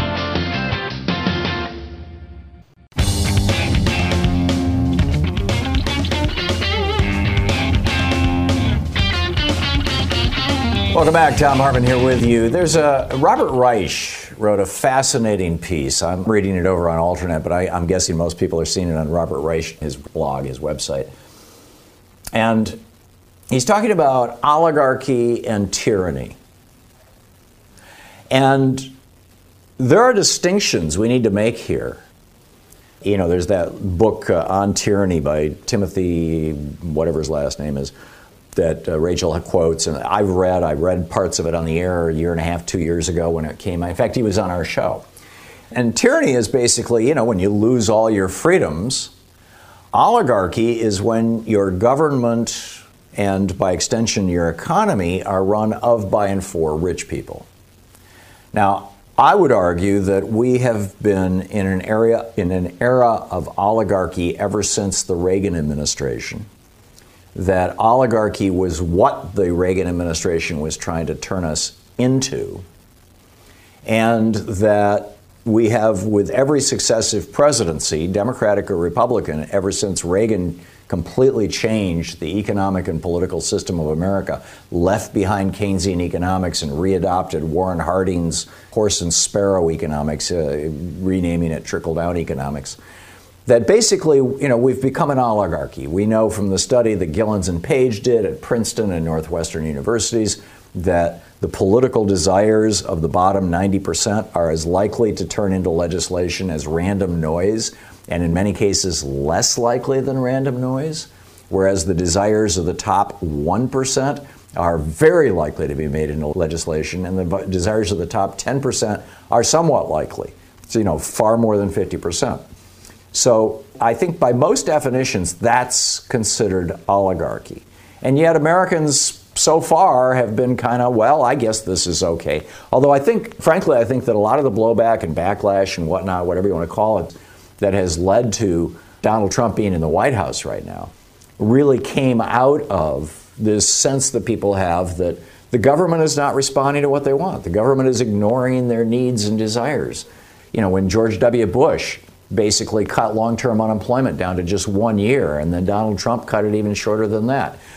Welcome back. Thom Hartmann here with you. There's a Robert Reich wrote a fascinating piece. I'm reading it over on Alternet, but I, I'm guessing most people are seeing it on Robert Reich, his blog, his website. And he's talking about oligarchy and tyranny. And there are distinctions we need to make here. You know, there's that book uh, On Tyranny by Timothy, whatever his last name is, that uh, Rachel quotes, and I've read, I read parts of it on the air a year and a half, two years ago when it came out. In fact, he was on our show. And tyranny is basically, you know, when you lose all your freedoms. Oligarchy is when your government and, by extension, your economy are run of, by, and for rich people. Now, I would argue that we have been in an area in an era of oligarchy ever since the Reagan administration. That oligarchy was what the Reagan administration was trying to turn us into, and that we have, with every successive presidency, Democratic or Republican, ever since Reagan completely changed the economic and political system of America, left behind Keynesian economics and readopted Warren Harding's horse and sparrow economics, uh, renaming it trickle-down economics, that basically, you know, we've become an oligarchy. We know from the study that Gillens and Page did at Princeton and Northwestern universities that the political desires of the bottom ninety percent are as likely to turn into legislation as random noise, and in many cases less likely than random noise, whereas the desires of the top one percent are very likely to be made into legislation, and the desires of the top ten percent are somewhat likely. So, you know, far more than fifty percent. So I think by most definitions, that's considered oligarchy. And yet Americans so far have been kind of, well, I guess this is okay. Although I think, frankly, I think that a lot of the blowback and backlash and whatnot, whatever you want to call it, that has led to Donald Trump being in the White House right now really came out of this sense that people have that the government is not responding to what they want. The government is ignoring their needs and desires. You know, when George W. Bush basically cut long-term unemployment down to just one year, and then Donald Trump cut it even shorter than that.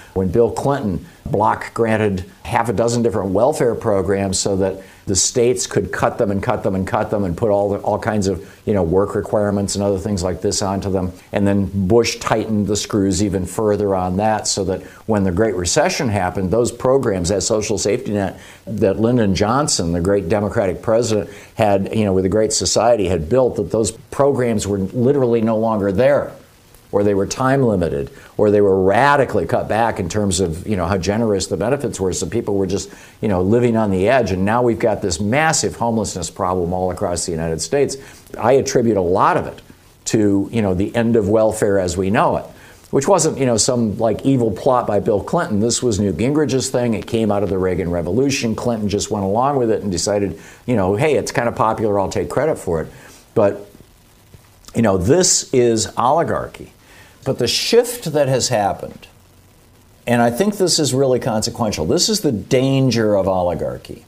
when Bill Clinton block granted half a dozen different welfare programs so that the states could cut them and cut them and cut them and put all the, all kinds of, you know, work requirements and other things like this onto them. And then Bush tightened the screws even further on that so that when the Great Recession happened, those programs, that social safety net that Lyndon Johnson, the great Democratic president, had, you know, with the Great Society had built, that those programs were literally no longer there, or they were time limited, or they were radically cut back in terms of, you know, how generous the benefits were. So people were just, you know, living on the edge. And now we've got this massive homelessness problem all across the United States. I attribute a lot of it to, you know, the end of welfare as we know it, which wasn't, you know, some like evil plot by Bill Clinton. This was Newt Gingrich's thing. It came out of the Reagan Revolution. Clinton just went along with it and decided, you know, hey, it's kind of popular, I'll take credit for it. But, you know, this is oligarchy. But the shift that has happened, and I think this is really consequential, this is the danger of oligarchy.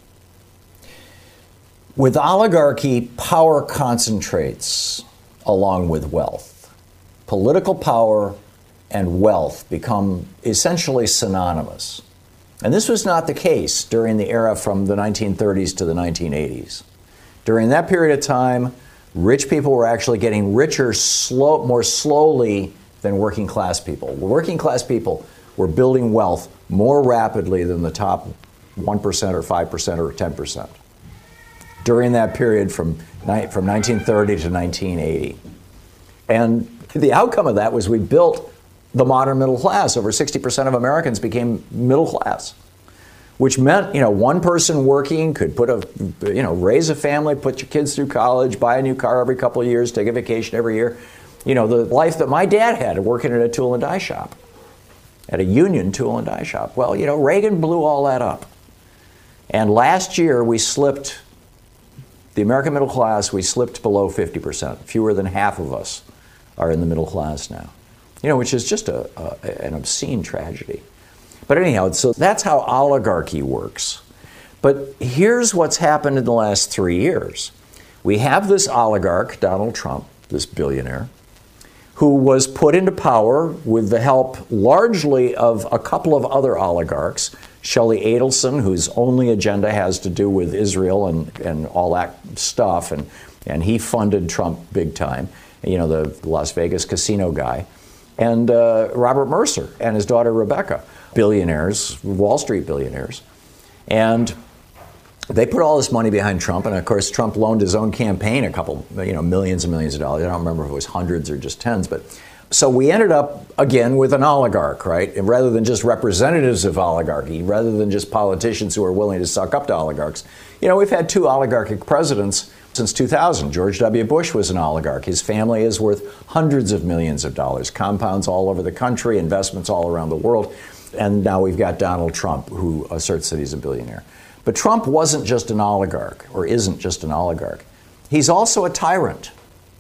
With oligarchy, power concentrates along with wealth. Political power and wealth become essentially synonymous. And this was not the case during the era from the nineteen thirties to the nineteen eighties. During that period of time, rich people were actually getting richer slow, more slowly than working class people. Working class people were building wealth more rapidly than the top one percent or five percent or ten percent during that period from, from nineteen thirty to nineteen eighty. And the outcome of that was we built the modern middle class. Over sixty percent of Americans became middle class, which meant, you know, one person working could put a, you know, raise a family, put your kids through college, buy a new car every couple of years, take a vacation every year. You know, the life that my dad had working at a tool and die shop, at a union tool and die shop. Well, you know, Reagan blew all that up. And last year we slipped, the American middle class, we slipped below fifty percent. Fewer than half of us are in the middle class now. You know, which is just a, a an obscene tragedy. But anyhow, so that's how oligarchy works. But here's what's happened in the last three years. We have this oligarch, Donald Trump, this billionaire, who was put into power with the help largely of a couple of other oligarchs, Shelley Adelson, whose only agenda has to do with Israel and, and all that stuff, and, and he funded Trump big time, you know, the Las Vegas casino guy, and uh, Robert Mercer and his daughter Rebecca, billionaires, Wall Street billionaires. And they put all this money behind Trump, and of course Trump loaned his own campaign a couple, you know, millions and millions of dollars. I don't remember if it was hundreds or just tens, but so we ended up again with an oligarch, right? And rather than just representatives of oligarchy, rather than just politicians who are willing to suck up to oligarchs, you know, we've had two oligarchic presidents since two thousand. George W. Bush was an oligarch. His family is worth hundreds of millions of dollars, compounds all over the country, investments all around the world. And now we've got Donald Trump, who asserts that he's a billionaire. But Trump wasn't just an oligarch, or isn't just an oligarch. He's also a tyrant.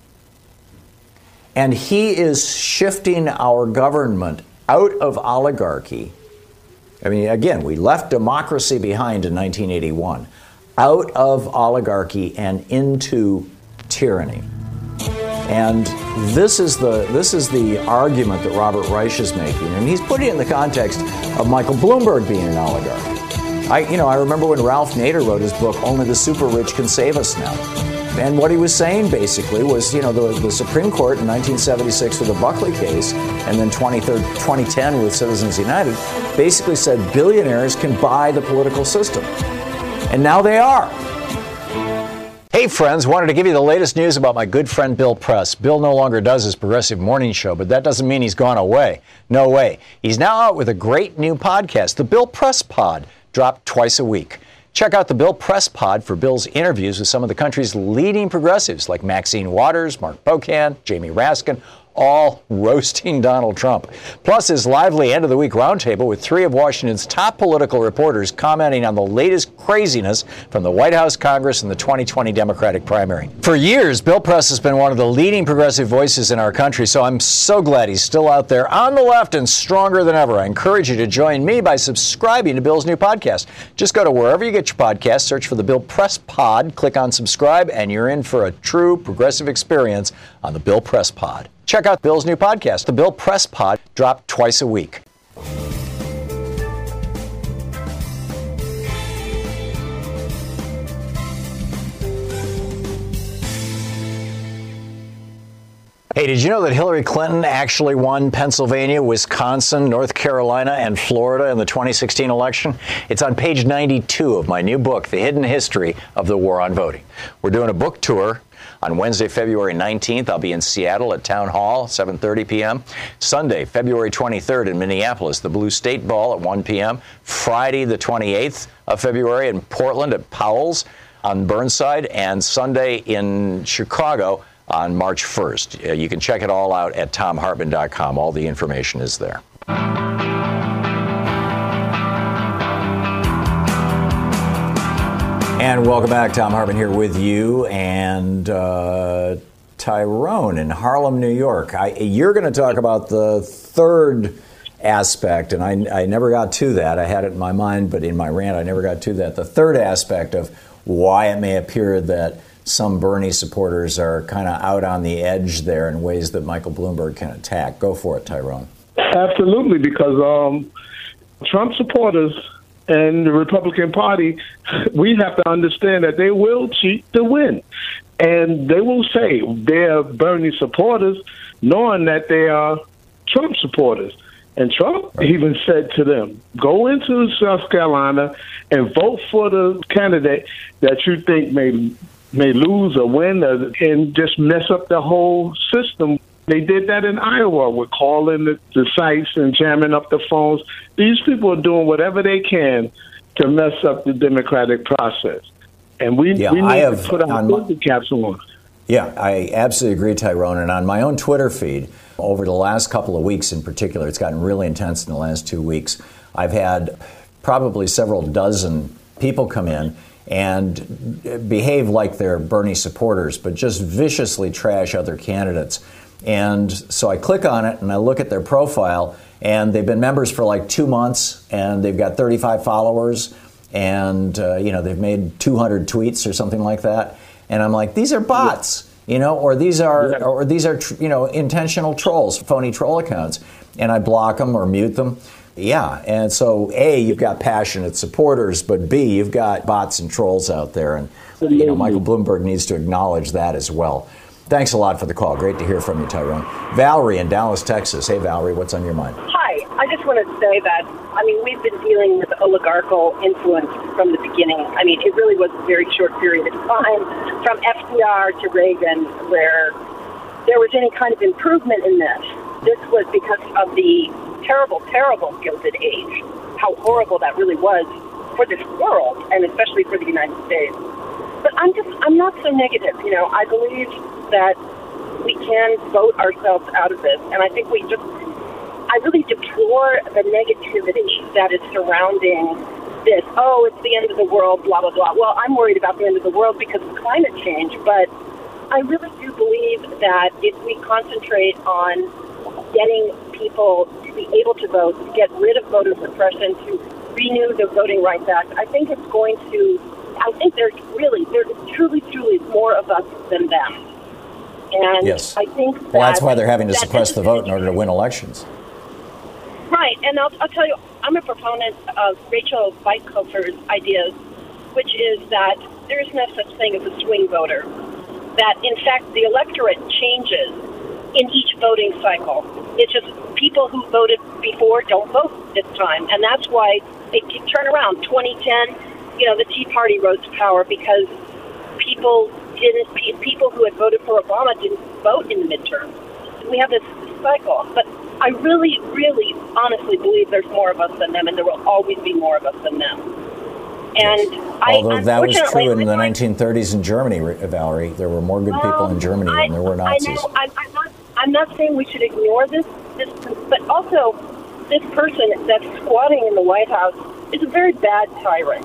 And he is shifting our government out of oligarchy. I mean, again, we left democracy behind in nineteen eighty-one, out of oligarchy and into tyranny. And this is the this is the argument that Robert Reich is making, and he's putting it in the context of Michael Bloomberg being an oligarch. I, you know, I remember when Ralph Nader wrote his book, Only the Super Rich Can Save Us Now. And what he was saying basically was, you know, the, the Supreme Court in nineteen seventy-six with the Buckley case, and then twenty ten with Citizens United, basically said billionaires can buy the political system. And now they are. Hey friends, wanted to give you the latest news about my good friend Bill Press. Bill no longer does his Progressive Morning Show, but that doesn't mean he's gone away. No way. He's now out with a great new podcast, the Bill Press Pod, dropped twice a week. Check out the Bill Press Pod for Bill's interviews with some of the country's leading progressives like Maxine Waters, Mark Bocan, Jamie Raskin, all roasting Donald Trump. Plus his lively end of the week roundtable with three of Washington's top political reporters commenting on the latest craziness from the White House, Congress, and the twenty twenty Democratic primary. For years, Bill Press has been one of the leading progressive voices in our country, so I'm so glad he's still out there on the left and stronger than ever. I encourage you to join me by subscribing to Bill's new podcast. Just go to wherever you get your podcasts, search for the Bill Press Pod, click on subscribe, and you're in for a true progressive experience on the Bill Press Pod. Check out Bill's new podcast, the Bill Press Pod, dropped twice a week. Hey, did you know that Hillary Clinton actually won Pennsylvania, Wisconsin, North Carolina, and Florida in the twenty sixteen election? It's on page ninety-two of my new book, The Hidden History of the War on Voting. We're doing a book tour on Wednesday, February nineteenth. I'll be in Seattle at Town Hall, seven thirty p.m. Sunday, February twenty-third in Minneapolis, the Blue State Ball at one p.m. Friday, the twenty-eighth of February in Portland at Powell's on Burnside, and Sunday in Chicago on March first. Uh, you can check it all out at tom hartman dot com. All the information is there. And welcome back. Thom Hartmann here with you and uh, Tyrone in Harlem, New York. I, you're going to talk about the third aspect, and I, I never got to that. I had it in my mind, but in my rant, I never got to that. The third aspect of why it may appear that some Bernie supporters are kind of out on the edge there in ways that Michael Bloomberg can attack. Go for it, Tyrone. Absolutely, because um, Trump supporters and the Republican Party, we have to understand that they will cheat to win. And they will say they're Bernie supporters, knowing that they are Trump supporters. And Trump even said to them, go into South Carolina and vote for the candidate that you think may may lose or win or, and just mess up the whole system. They did that in Iowa with calling the, the sites and jamming up the phones. These people are doing whatever they can to mess up the democratic process. And we, yeah, we need I have, to put our filter caps on. Yeah, I absolutely agree, Tyrone. And on my own Twitter feed, over the last couple of weeks in particular, it's gotten really intense in the last two weeks, I've had probably several dozen people come in and behave like they're Bernie supporters, but just viciously trash other candidates. And so I click on it and I look at their profile, and they've been members for like two months and they've got thirty-five followers, and uh, you know, they've made two hundred tweets or something like that. And I'm like, these are bots, you know, or these are, or these are, you know, intentional trolls, phony troll accounts. And I block them or mute them. Yeah, and so A, you've got passionate supporters, but B, you've got bots and trolls out there, and you know Michael Bloomberg needs to acknowledge that as well. Thanks a lot for the call. Great to hear from you, Tyrone. Valerie in Dallas, Texas. Hey, Valerie, what's on your mind? Hi, I just want to say that, I mean, we've been dealing with oligarchical influence from the beginning. I mean, it really was a very short period of time, from F D R to Reagan, where there was any kind of improvement in this. This was because of the terrible, terrible Gilded Age, how horrible that really was for this world, and especially for the United States. But I'm just, I'm not so negative. You know, I believe that we can vote ourselves out of this, and I think we just, I really deplore the negativity that is surrounding this. Oh, it's the end of the world, blah, blah, blah. Well, I'm worried about the end of the world because of climate change, but I really do believe that if we concentrate on getting people to be able to vote, to get rid of voter suppression, to renew the Voting Rights Act, I think it's going to, I think there's really, there's truly, truly more of us than them. And yes. I think that... Well, that's why they're having to suppress the vote in order to win elections. Right, and I'll, I'll tell you, I'm a proponent of Rachel Weitkofer's ideas, which is that there is no such thing as a swing voter. That, in fact, the electorate changes in each voting cycle. It's just people who voted before don't vote this time, and that's why they turn around. twenty ten, you know, the Tea Party rose to power because people didn't. People who had voted for Obama didn't vote in the midterms. We have this cycle, but I really, really, honestly believe there's more of us than them, and there will always be more of us than them. And I, although that was true in the nineteen thirties in Germany, Valerie, there were more good people um, in Germany I, than there were Nazis. I know. I'm, I'm not. I'm not saying we should ignore this, this, but also this person that's squatting in the White House is a very bad tyrant.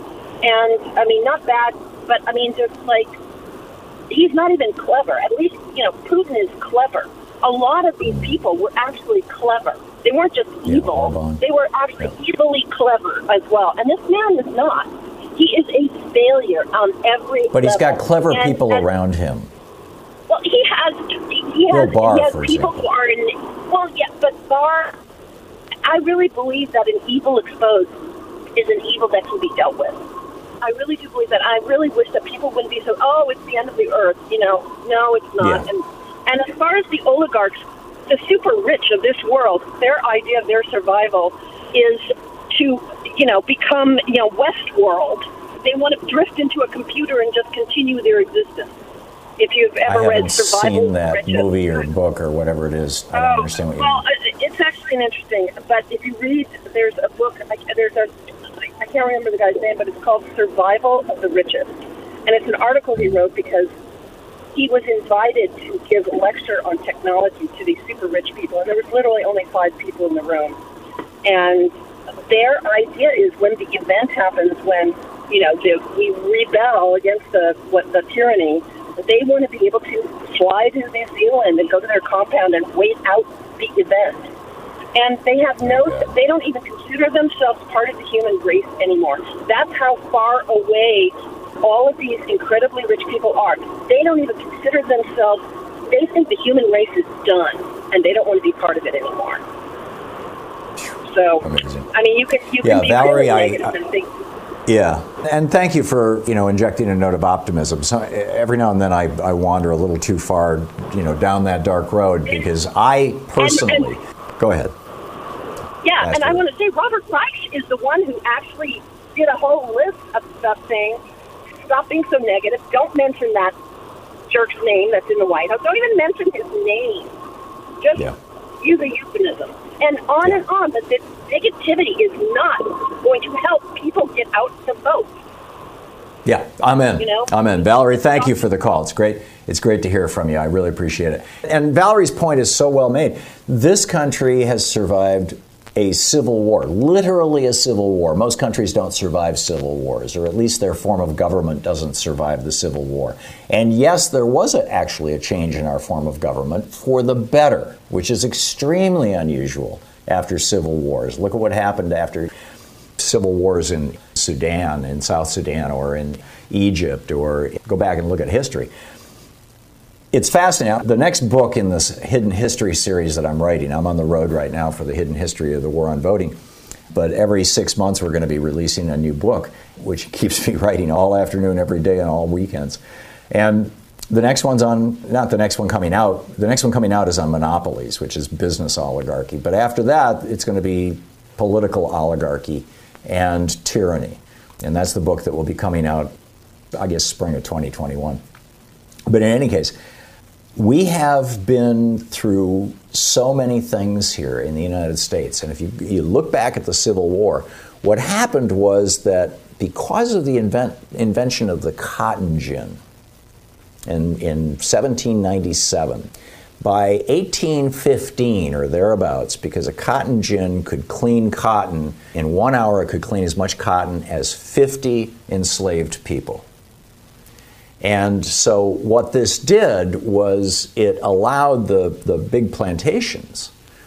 And I mean, not bad, but I mean, just like he's not even clever. At least, you know, Putin is clever. A lot of these people were actually clever. They weren't just evil. Yeah, they were actually yeah. evilly clever as well. And this man is not. He is a failure on every But he's level. got clever and, people and, around him. Well, he has he has, Barr, he has for people example. who are in. Well, yeah, but Barr. I really believe that an evil exposed is an evil that can be dealt with. I really do believe that. I really wish that people wouldn't be so. Oh, it's the end of the earth. You know, no, it's not. Yeah. And And as far as the oligarchs, the super rich of this world, their idea of their survival is to, you know, become, you know, Westworld. They want to drift into a computer and just continue their existence. If you've ever I read haven't Survival seen that Riches. movie or book or whatever it is. I don't Oh, understand what you well, mean. it's actually an interesting, but if you read, there's a book, there's a, I can't remember the guy's name, but it's called Survival of the Richest. And it's an article he wrote because he was invited to give a lecture on technology to these super rich people, and there was literally only five people in the room. And their idea is when the event happens, when, you know, the, we rebel against the what the tyranny, they want to be able to fly to New Zealand and go to their compound and wait out the event. And they have no, they don't even consider themselves part of the human race anymore. That's how far away all of these incredibly rich people are. They don't even consider themselves, they think the human race is done, and they don't want to be part of it anymore. So, Amazing. I mean, you can, you Yeah, can be Valerie, really I- negative and think, Yeah, and thank you for, you know, injecting a note of optimism. So every now and then I, I wander a little too far, you know, down that dark road because I personally, go ahead. yeah, That's and I right. want to say Robert Reich is the one who actually did a whole list of stuff saying, stop being so negative, don't mention that jerk's name that's in the White House, don't even mention his name, just Yeah. use a euphemism, and on and on, but the negativity is not going to help people get out to vote. Yeah, I'm in. You know? I'm in. Valerie, thank you for the call. It's great. It's great to hear from you. I really appreciate it. And Valerie's point is so well made. This country has survived a civil war, literally a civil war. Most countries don't survive civil wars, or at least their form of government doesn't survive the civil war. And yes, there was a, actually a change in our form of government for the better, which is extremely unusual after civil wars. Look at what happened after civil wars in Sudan, in South Sudan, or in Egypt, or go back and look at history. It's fascinating. The next book in this Hidden History series that I'm writing, I'm on the road right now for the Hidden History of the War on Voting, but every six months we're going to be releasing a new book, which keeps me writing all afternoon, every day, and all weekends. And the next one's on, not the next one coming out, the next one coming out is on monopolies, which is business oligarchy. But after that, it's going to be political oligarchy and tyranny. And that's the book that will be coming out, I guess, spring of twenty twenty-one. But in any case, we have been through so many things here in the United States. And if you, you look back at the Civil War, what happened was that because of the invent, invention of the cotton gin in, in seventeen ninety-seven, by eighteen fifteen or thereabouts, because a cotton gin could clean cotton, in one hour it could clean as much cotton as fifty enslaved people. And so what this did was it allowed the, the big plantations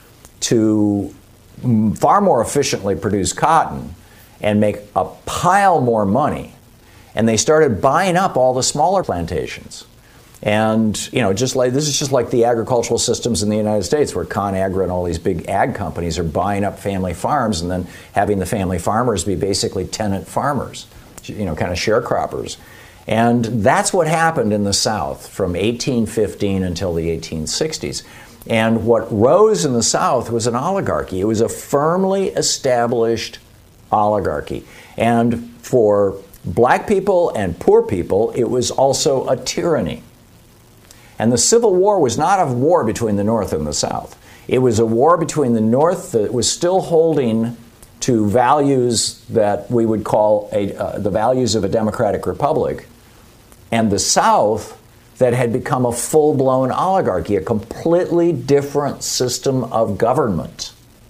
to far more efficiently produce cotton and make a pile more money. And they started buying up all the smaller plantations. And, you know, just like this is just like the agricultural systems in the United States, where ConAgra and all these big ag companies are buying up family farms and then having the family farmers be basically tenant farmers, you know, kind of sharecroppers. And that's what happened in the South from eighteen fifteen until the eighteen sixties. And what rose in the South was an oligarchy. It was a firmly established oligarchy. And for black people and poor people, it was also a tyranny. And the Civil War was not a war between the North and the South. It was a war between the North that was still holding to values that we would call a, uh, the values of a democratic republic, and the South that had become a full-blown oligarchy, a completely different system of government.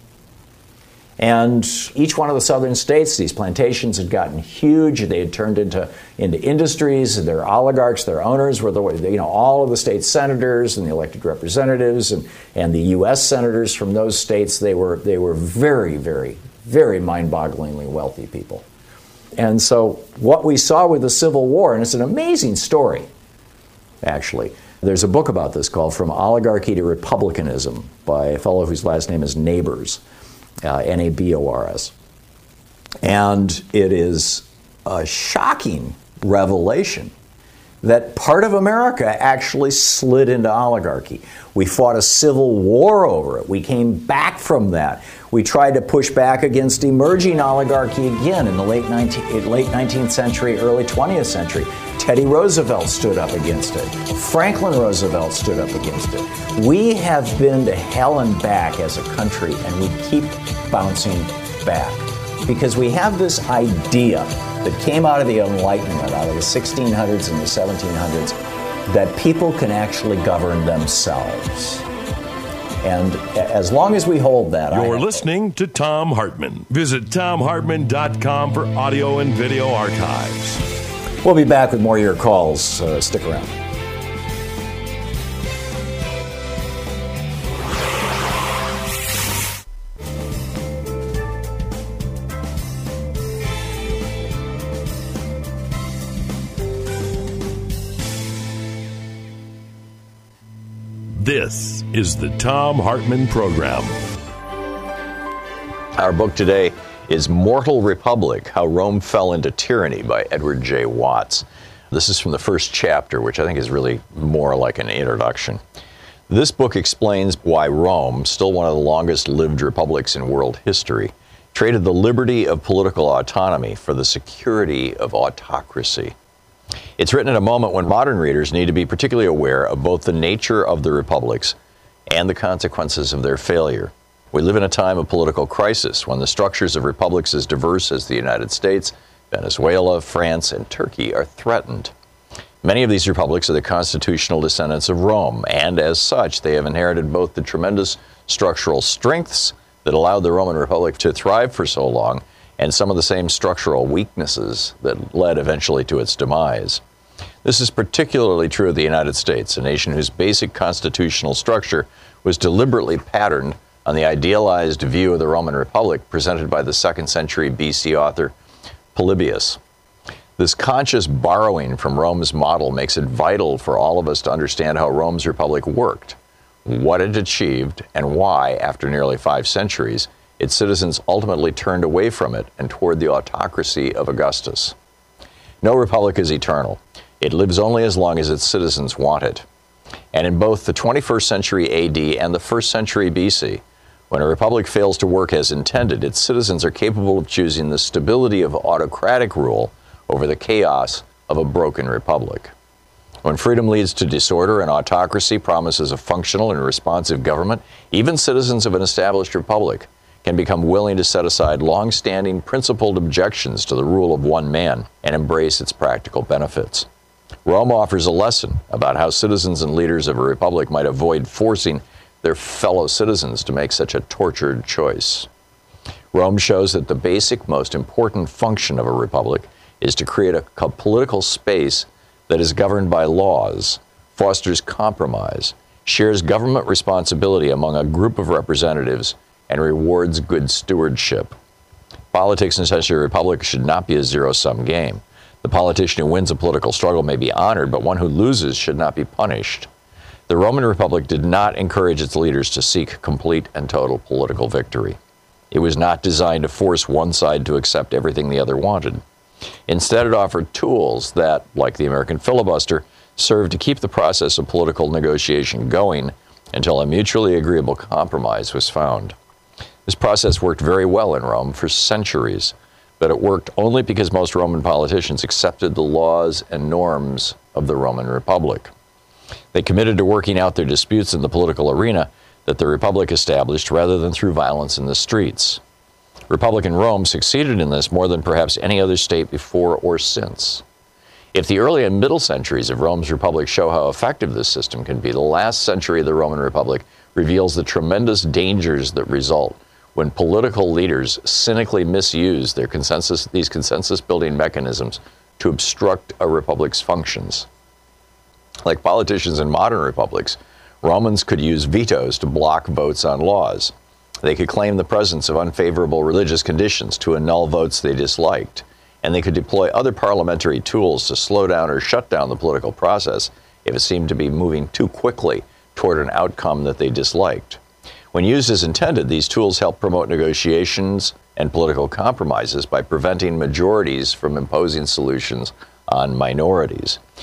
And each one of the southern states, these plantations had gotten huge. They had turned into, into industries. Their oligarchs, their owners were the, you know, all of the state senators and the elected representatives and, and the U S senators from those states. They were, they were very, very, very mind-bogglingly wealthy people. And so what we saw with the Civil War, and it's an amazing story, actually. There's a book about this called From Oligarchy to Republicanism by a fellow whose last name is Nabors, uh, N A B O R S. And it is a shocking revelation that part of America actually slid into oligarchy. We fought a civil war over it. We came back from that. We tried to push back against emerging oligarchy again in the late nineteenth, late nineteenth century, early twentieth century. Teddy Roosevelt stood up against it. Franklin Roosevelt stood up against it. We have been to hell and back as a country, and we keep bouncing back because we have this idea that came out of the Enlightenment, out of the sixteen hundreds and the seventeen hundreds, that people can actually govern themselves. And as long as we hold that... You're listening to Thom Hartmann. Visit Thom Hartmann dot com for audio and video archives. We'll be back with more of your calls. Uh, stick around. This is the Thom Hartmann Program. Our book today is Mortal Republic, How Rome Fell into Tyranny by Edward J. Watts. This is from the first chapter, which I think is really more like an introduction. This book explains why Rome, still one of the longest-lived republics in world history, traded the liberty of political autonomy for the security of autocracy. It's written at a moment when modern readers need to be particularly aware of both the nature of the republics and the consequences of their failure. We live in a time of political crisis when the structures of republics as diverse as the United States, Venezuela, France, and Turkey are threatened. Many of these republics are the constitutional descendants of Rome, and as such, they have inherited both the tremendous structural strengths that allowed the Roman Republic to thrive for so long and some of the same structural weaknesses that led eventually to its demise. This is particularly true of the United States, a nation whose basic constitutional structure was deliberately patterned on the idealized view of the Roman Republic presented by the second century B C author Polybius. This conscious borrowing from Rome's model makes it vital for all of us to understand how Rome's Republic worked, what it achieved, and why, after nearly five centuries, its citizens ultimately turned away from it and toward the autocracy of Augustus. No republic is eternal. It lives only as long as its citizens want it. And in both the twenty-first century A D and the first century B C, when a republic fails to work as intended, its citizens are capable of choosing the stability of autocratic rule over the chaos of a broken republic. When freedom leads to disorder and autocracy promises a functional and responsive government, even citizens of an established republic can become willing to set aside long-standing principled objections to the rule of one man and embrace its practical benefits. Rome offers a lesson about how citizens and leaders of a republic might avoid forcing their fellow citizens to make such a tortured choice. Rome shows that the basic, most important function of a republic is to create a political space that is governed by laws, fosters compromise, shares government responsibility among a group of representatives, and rewards good stewardship. Politics in such a republic should not be a zero-sum game. The politician who wins a political struggle may be honored, but one who loses should not be punished. The Roman Republic did not encourage its leaders to seek complete and total political victory. It was not designed to force one side to accept everything the other wanted. Instead, it offered tools that, like the American filibuster, served to keep the process of political negotiation going until a mutually agreeable compromise was found. This process worked very well in Rome for centuries, but it worked only because most Roman politicians accepted the laws and norms of the Roman Republic. They committed to working out their disputes in the political arena that the Republic established rather than through violence in the streets. Republican Rome succeeded in this more than perhaps any other state before or since. If the early and middle centuries of Rome's Republic show how effective this system can be, the last century of the Roman Republic reveals the tremendous dangers that result when political leaders cynically misuse their consensus, these consensus-building mechanisms to obstruct a republic's functions. Like politicians in modern republics, Romans could use vetoes to block votes on laws. They could claim the presence of unfavorable religious conditions to annul votes they disliked, and they could deploy other parliamentary tools to slow down or shut down the political process if it seemed to be moving too quickly toward an outcome that they disliked. When used as intended, these tools help promote negotiations and political compromises by preventing majorities from imposing solutions on minorities.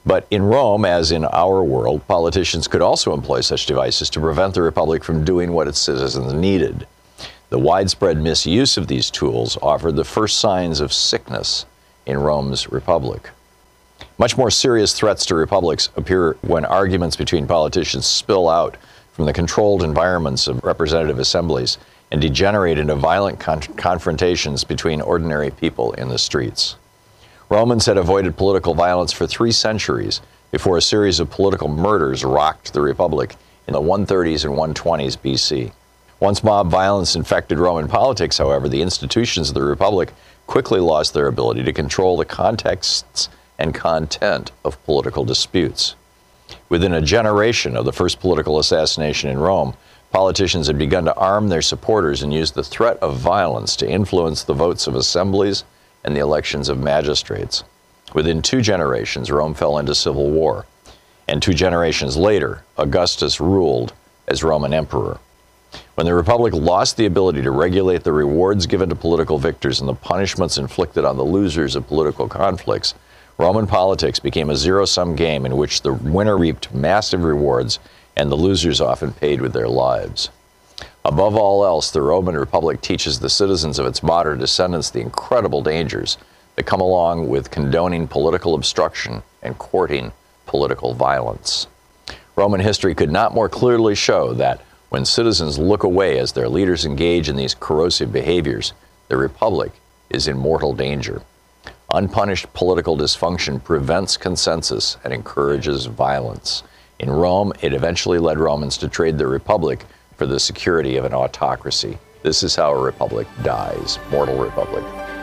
But in Rome, as in our world, politicians could also employ such devices to prevent the Republic from doing what its citizens needed. The widespread misuse of these tools offered the first signs of sickness in Rome's Republic. Much more serious threats to republics appear when arguments between politicians spill out from the controlled environments of representative assemblies and degenerate into violent con- confrontations between ordinary people in the streets. Romans had avoided political violence for three centuries before a series of political murders rocked the Republic in the one thirties and one twenties B C. Once mob violence infected Roman politics, however, the institutions of the Republic quickly lost their ability to control the contexts and content of political disputes. Within a generation of the first political assassination in Rome, politicians had begun to arm their supporters and use the threat of violence to influence the votes of assemblies and the elections of magistrates. Within two generations, Rome fell into civil war, and two generations later, Augustus ruled as Roman emperor. When the Republic lost the ability to regulate the rewards given to political victors and the punishments inflicted on the losers of political conflicts, Roman politics became a zero-sum game in which the winner reaped massive rewards and the losers often paid with their lives. Above all else, the Roman Republic teaches the citizens of its modern descendants the incredible dangers that come along with condoning political obstruction and courting political violence. Roman history could not more clearly show that when citizens look away as their leaders engage in these corrosive behaviors, the Republic is in mortal danger. Unpunished political dysfunction prevents consensus and encourages violence. In Rome, it eventually led Romans to trade the Republic for the security of an autocracy. This is how a republic dies. Mortal republic.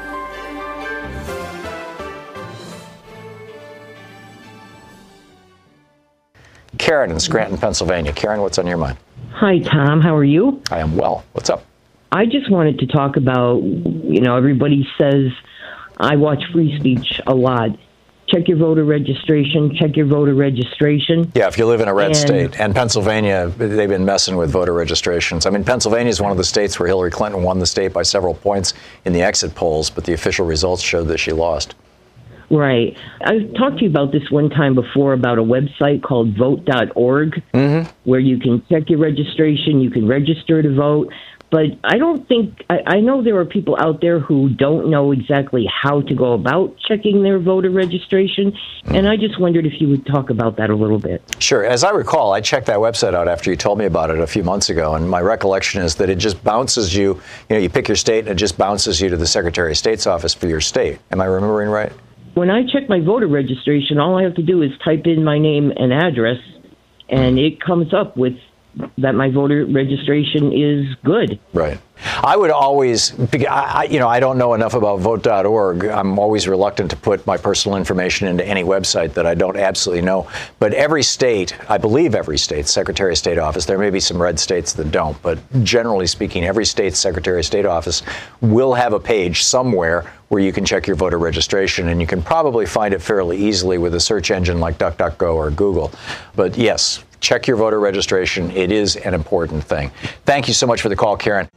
Karen in Scranton, Pennsylvania. Karen, what's on your mind? Hi, Tom. How are you? I am well. What's up? I just wanted to talk about, you know, everybody says I watch free speech a lot. Check your voter registration, check your voter registration. Yeah, if you live in a red and, state. And Pennsylvania, they've been messing with voter registrations. I mean, Pennsylvania is one of the states where Hillary Clinton won the state by several points in the exit polls, but the official results showed that she lost. Right. I've talked to you about this one time before about a website called vote dot org, mm-hmm. where you can check your registration, you can register to vote. But I don't think, I, I know there are people out there who don't know exactly how to go about checking their voter registration, mm-hmm. and I just wondered if you would talk about that a little bit. Sure. As I recall, I checked that website out after you told me about it a few months ago, and my recollection is that it just bounces you, you know, you pick your state and it just bounces you to the Secretary of State's office for your state. Am I remembering right? When I check my voter registration, all I have to do is type in my name and address, and it comes up with that my voter registration is good. Right. I would always, I, you know, I don't know enough about vote dot org. I'm always reluctant to put my personal information into any website that I don't absolutely know. But every state, I believe every state, Secretary of State office, there may be some red states that don't, but generally speaking, every state's Secretary of State office will have a page somewhere where you can check your voter registration, and you can probably find it fairly easily with a search engine like DuckDuckGo or Google. But yes, check your voter registration. It is an important thing. Thank you so much for the call, Karen.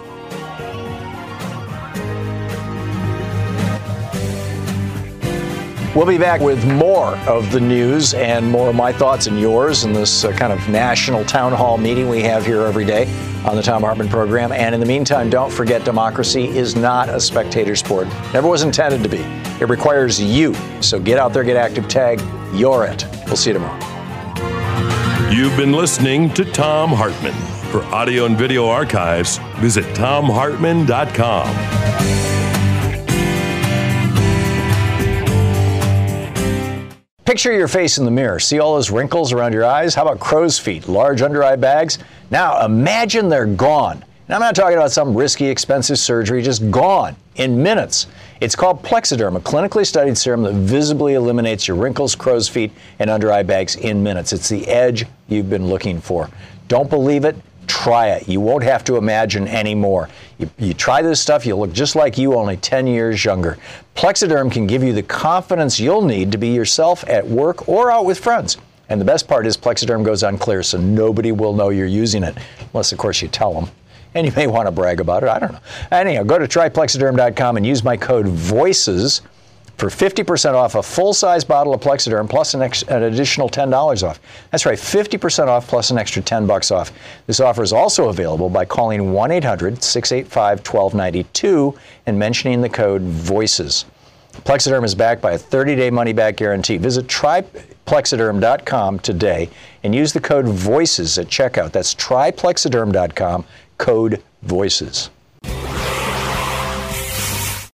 We'll be back with more of the news and more of my thoughts and yours in this uh, kind of national town hall meeting we have here every day on the Thom Hartmann program. And in the meantime, don't forget, democracy is not a spectator sport. Never was intended to be. It requires you. So get out there, get active, tag, you're it. We'll see you tomorrow. You've been listening to Thom Hartmann. For audio and video archives, visit Thom Hartmann dot com. Picture your face in the mirror. See all those wrinkles around your eyes? How about crow's feet, large under-eye bags? Now imagine they're gone. Now, I'm not talking about some risky, expensive surgery, just gone in minutes. It's called Plexaderm, a clinically studied serum that visibly eliminates your wrinkles, crow's feet, and under-eye bags in minutes. It's the edge you've been looking for. Don't believe it? Try it. You won't have to imagine anymore. You, you try this stuff, you'll look just like you, only ten years younger. Plexaderm can give you the confidence you'll need to be yourself at work or out with friends. And the best part is Plexaderm goes on clear, so nobody will know you're using it, unless, of course, you tell them. And you may want to brag about it. I don't know. Anyhow, go to try plexaderm dot com and use my code VOICES for fifty percent off a full-size bottle of Plexiderm plus an, ex- an additional ten dollars off. That's right, fifty percent off plus an extra ten bucks off. This offer is also available by calling one eight hundred six eight five one two nine two and mentioning the code VOICES. Plexiderm is backed by a thirty-day money-back guarantee. Visit try plexiderm dot com today and use the code VOICES at checkout. That's try plexiderm dot com, code VOICES.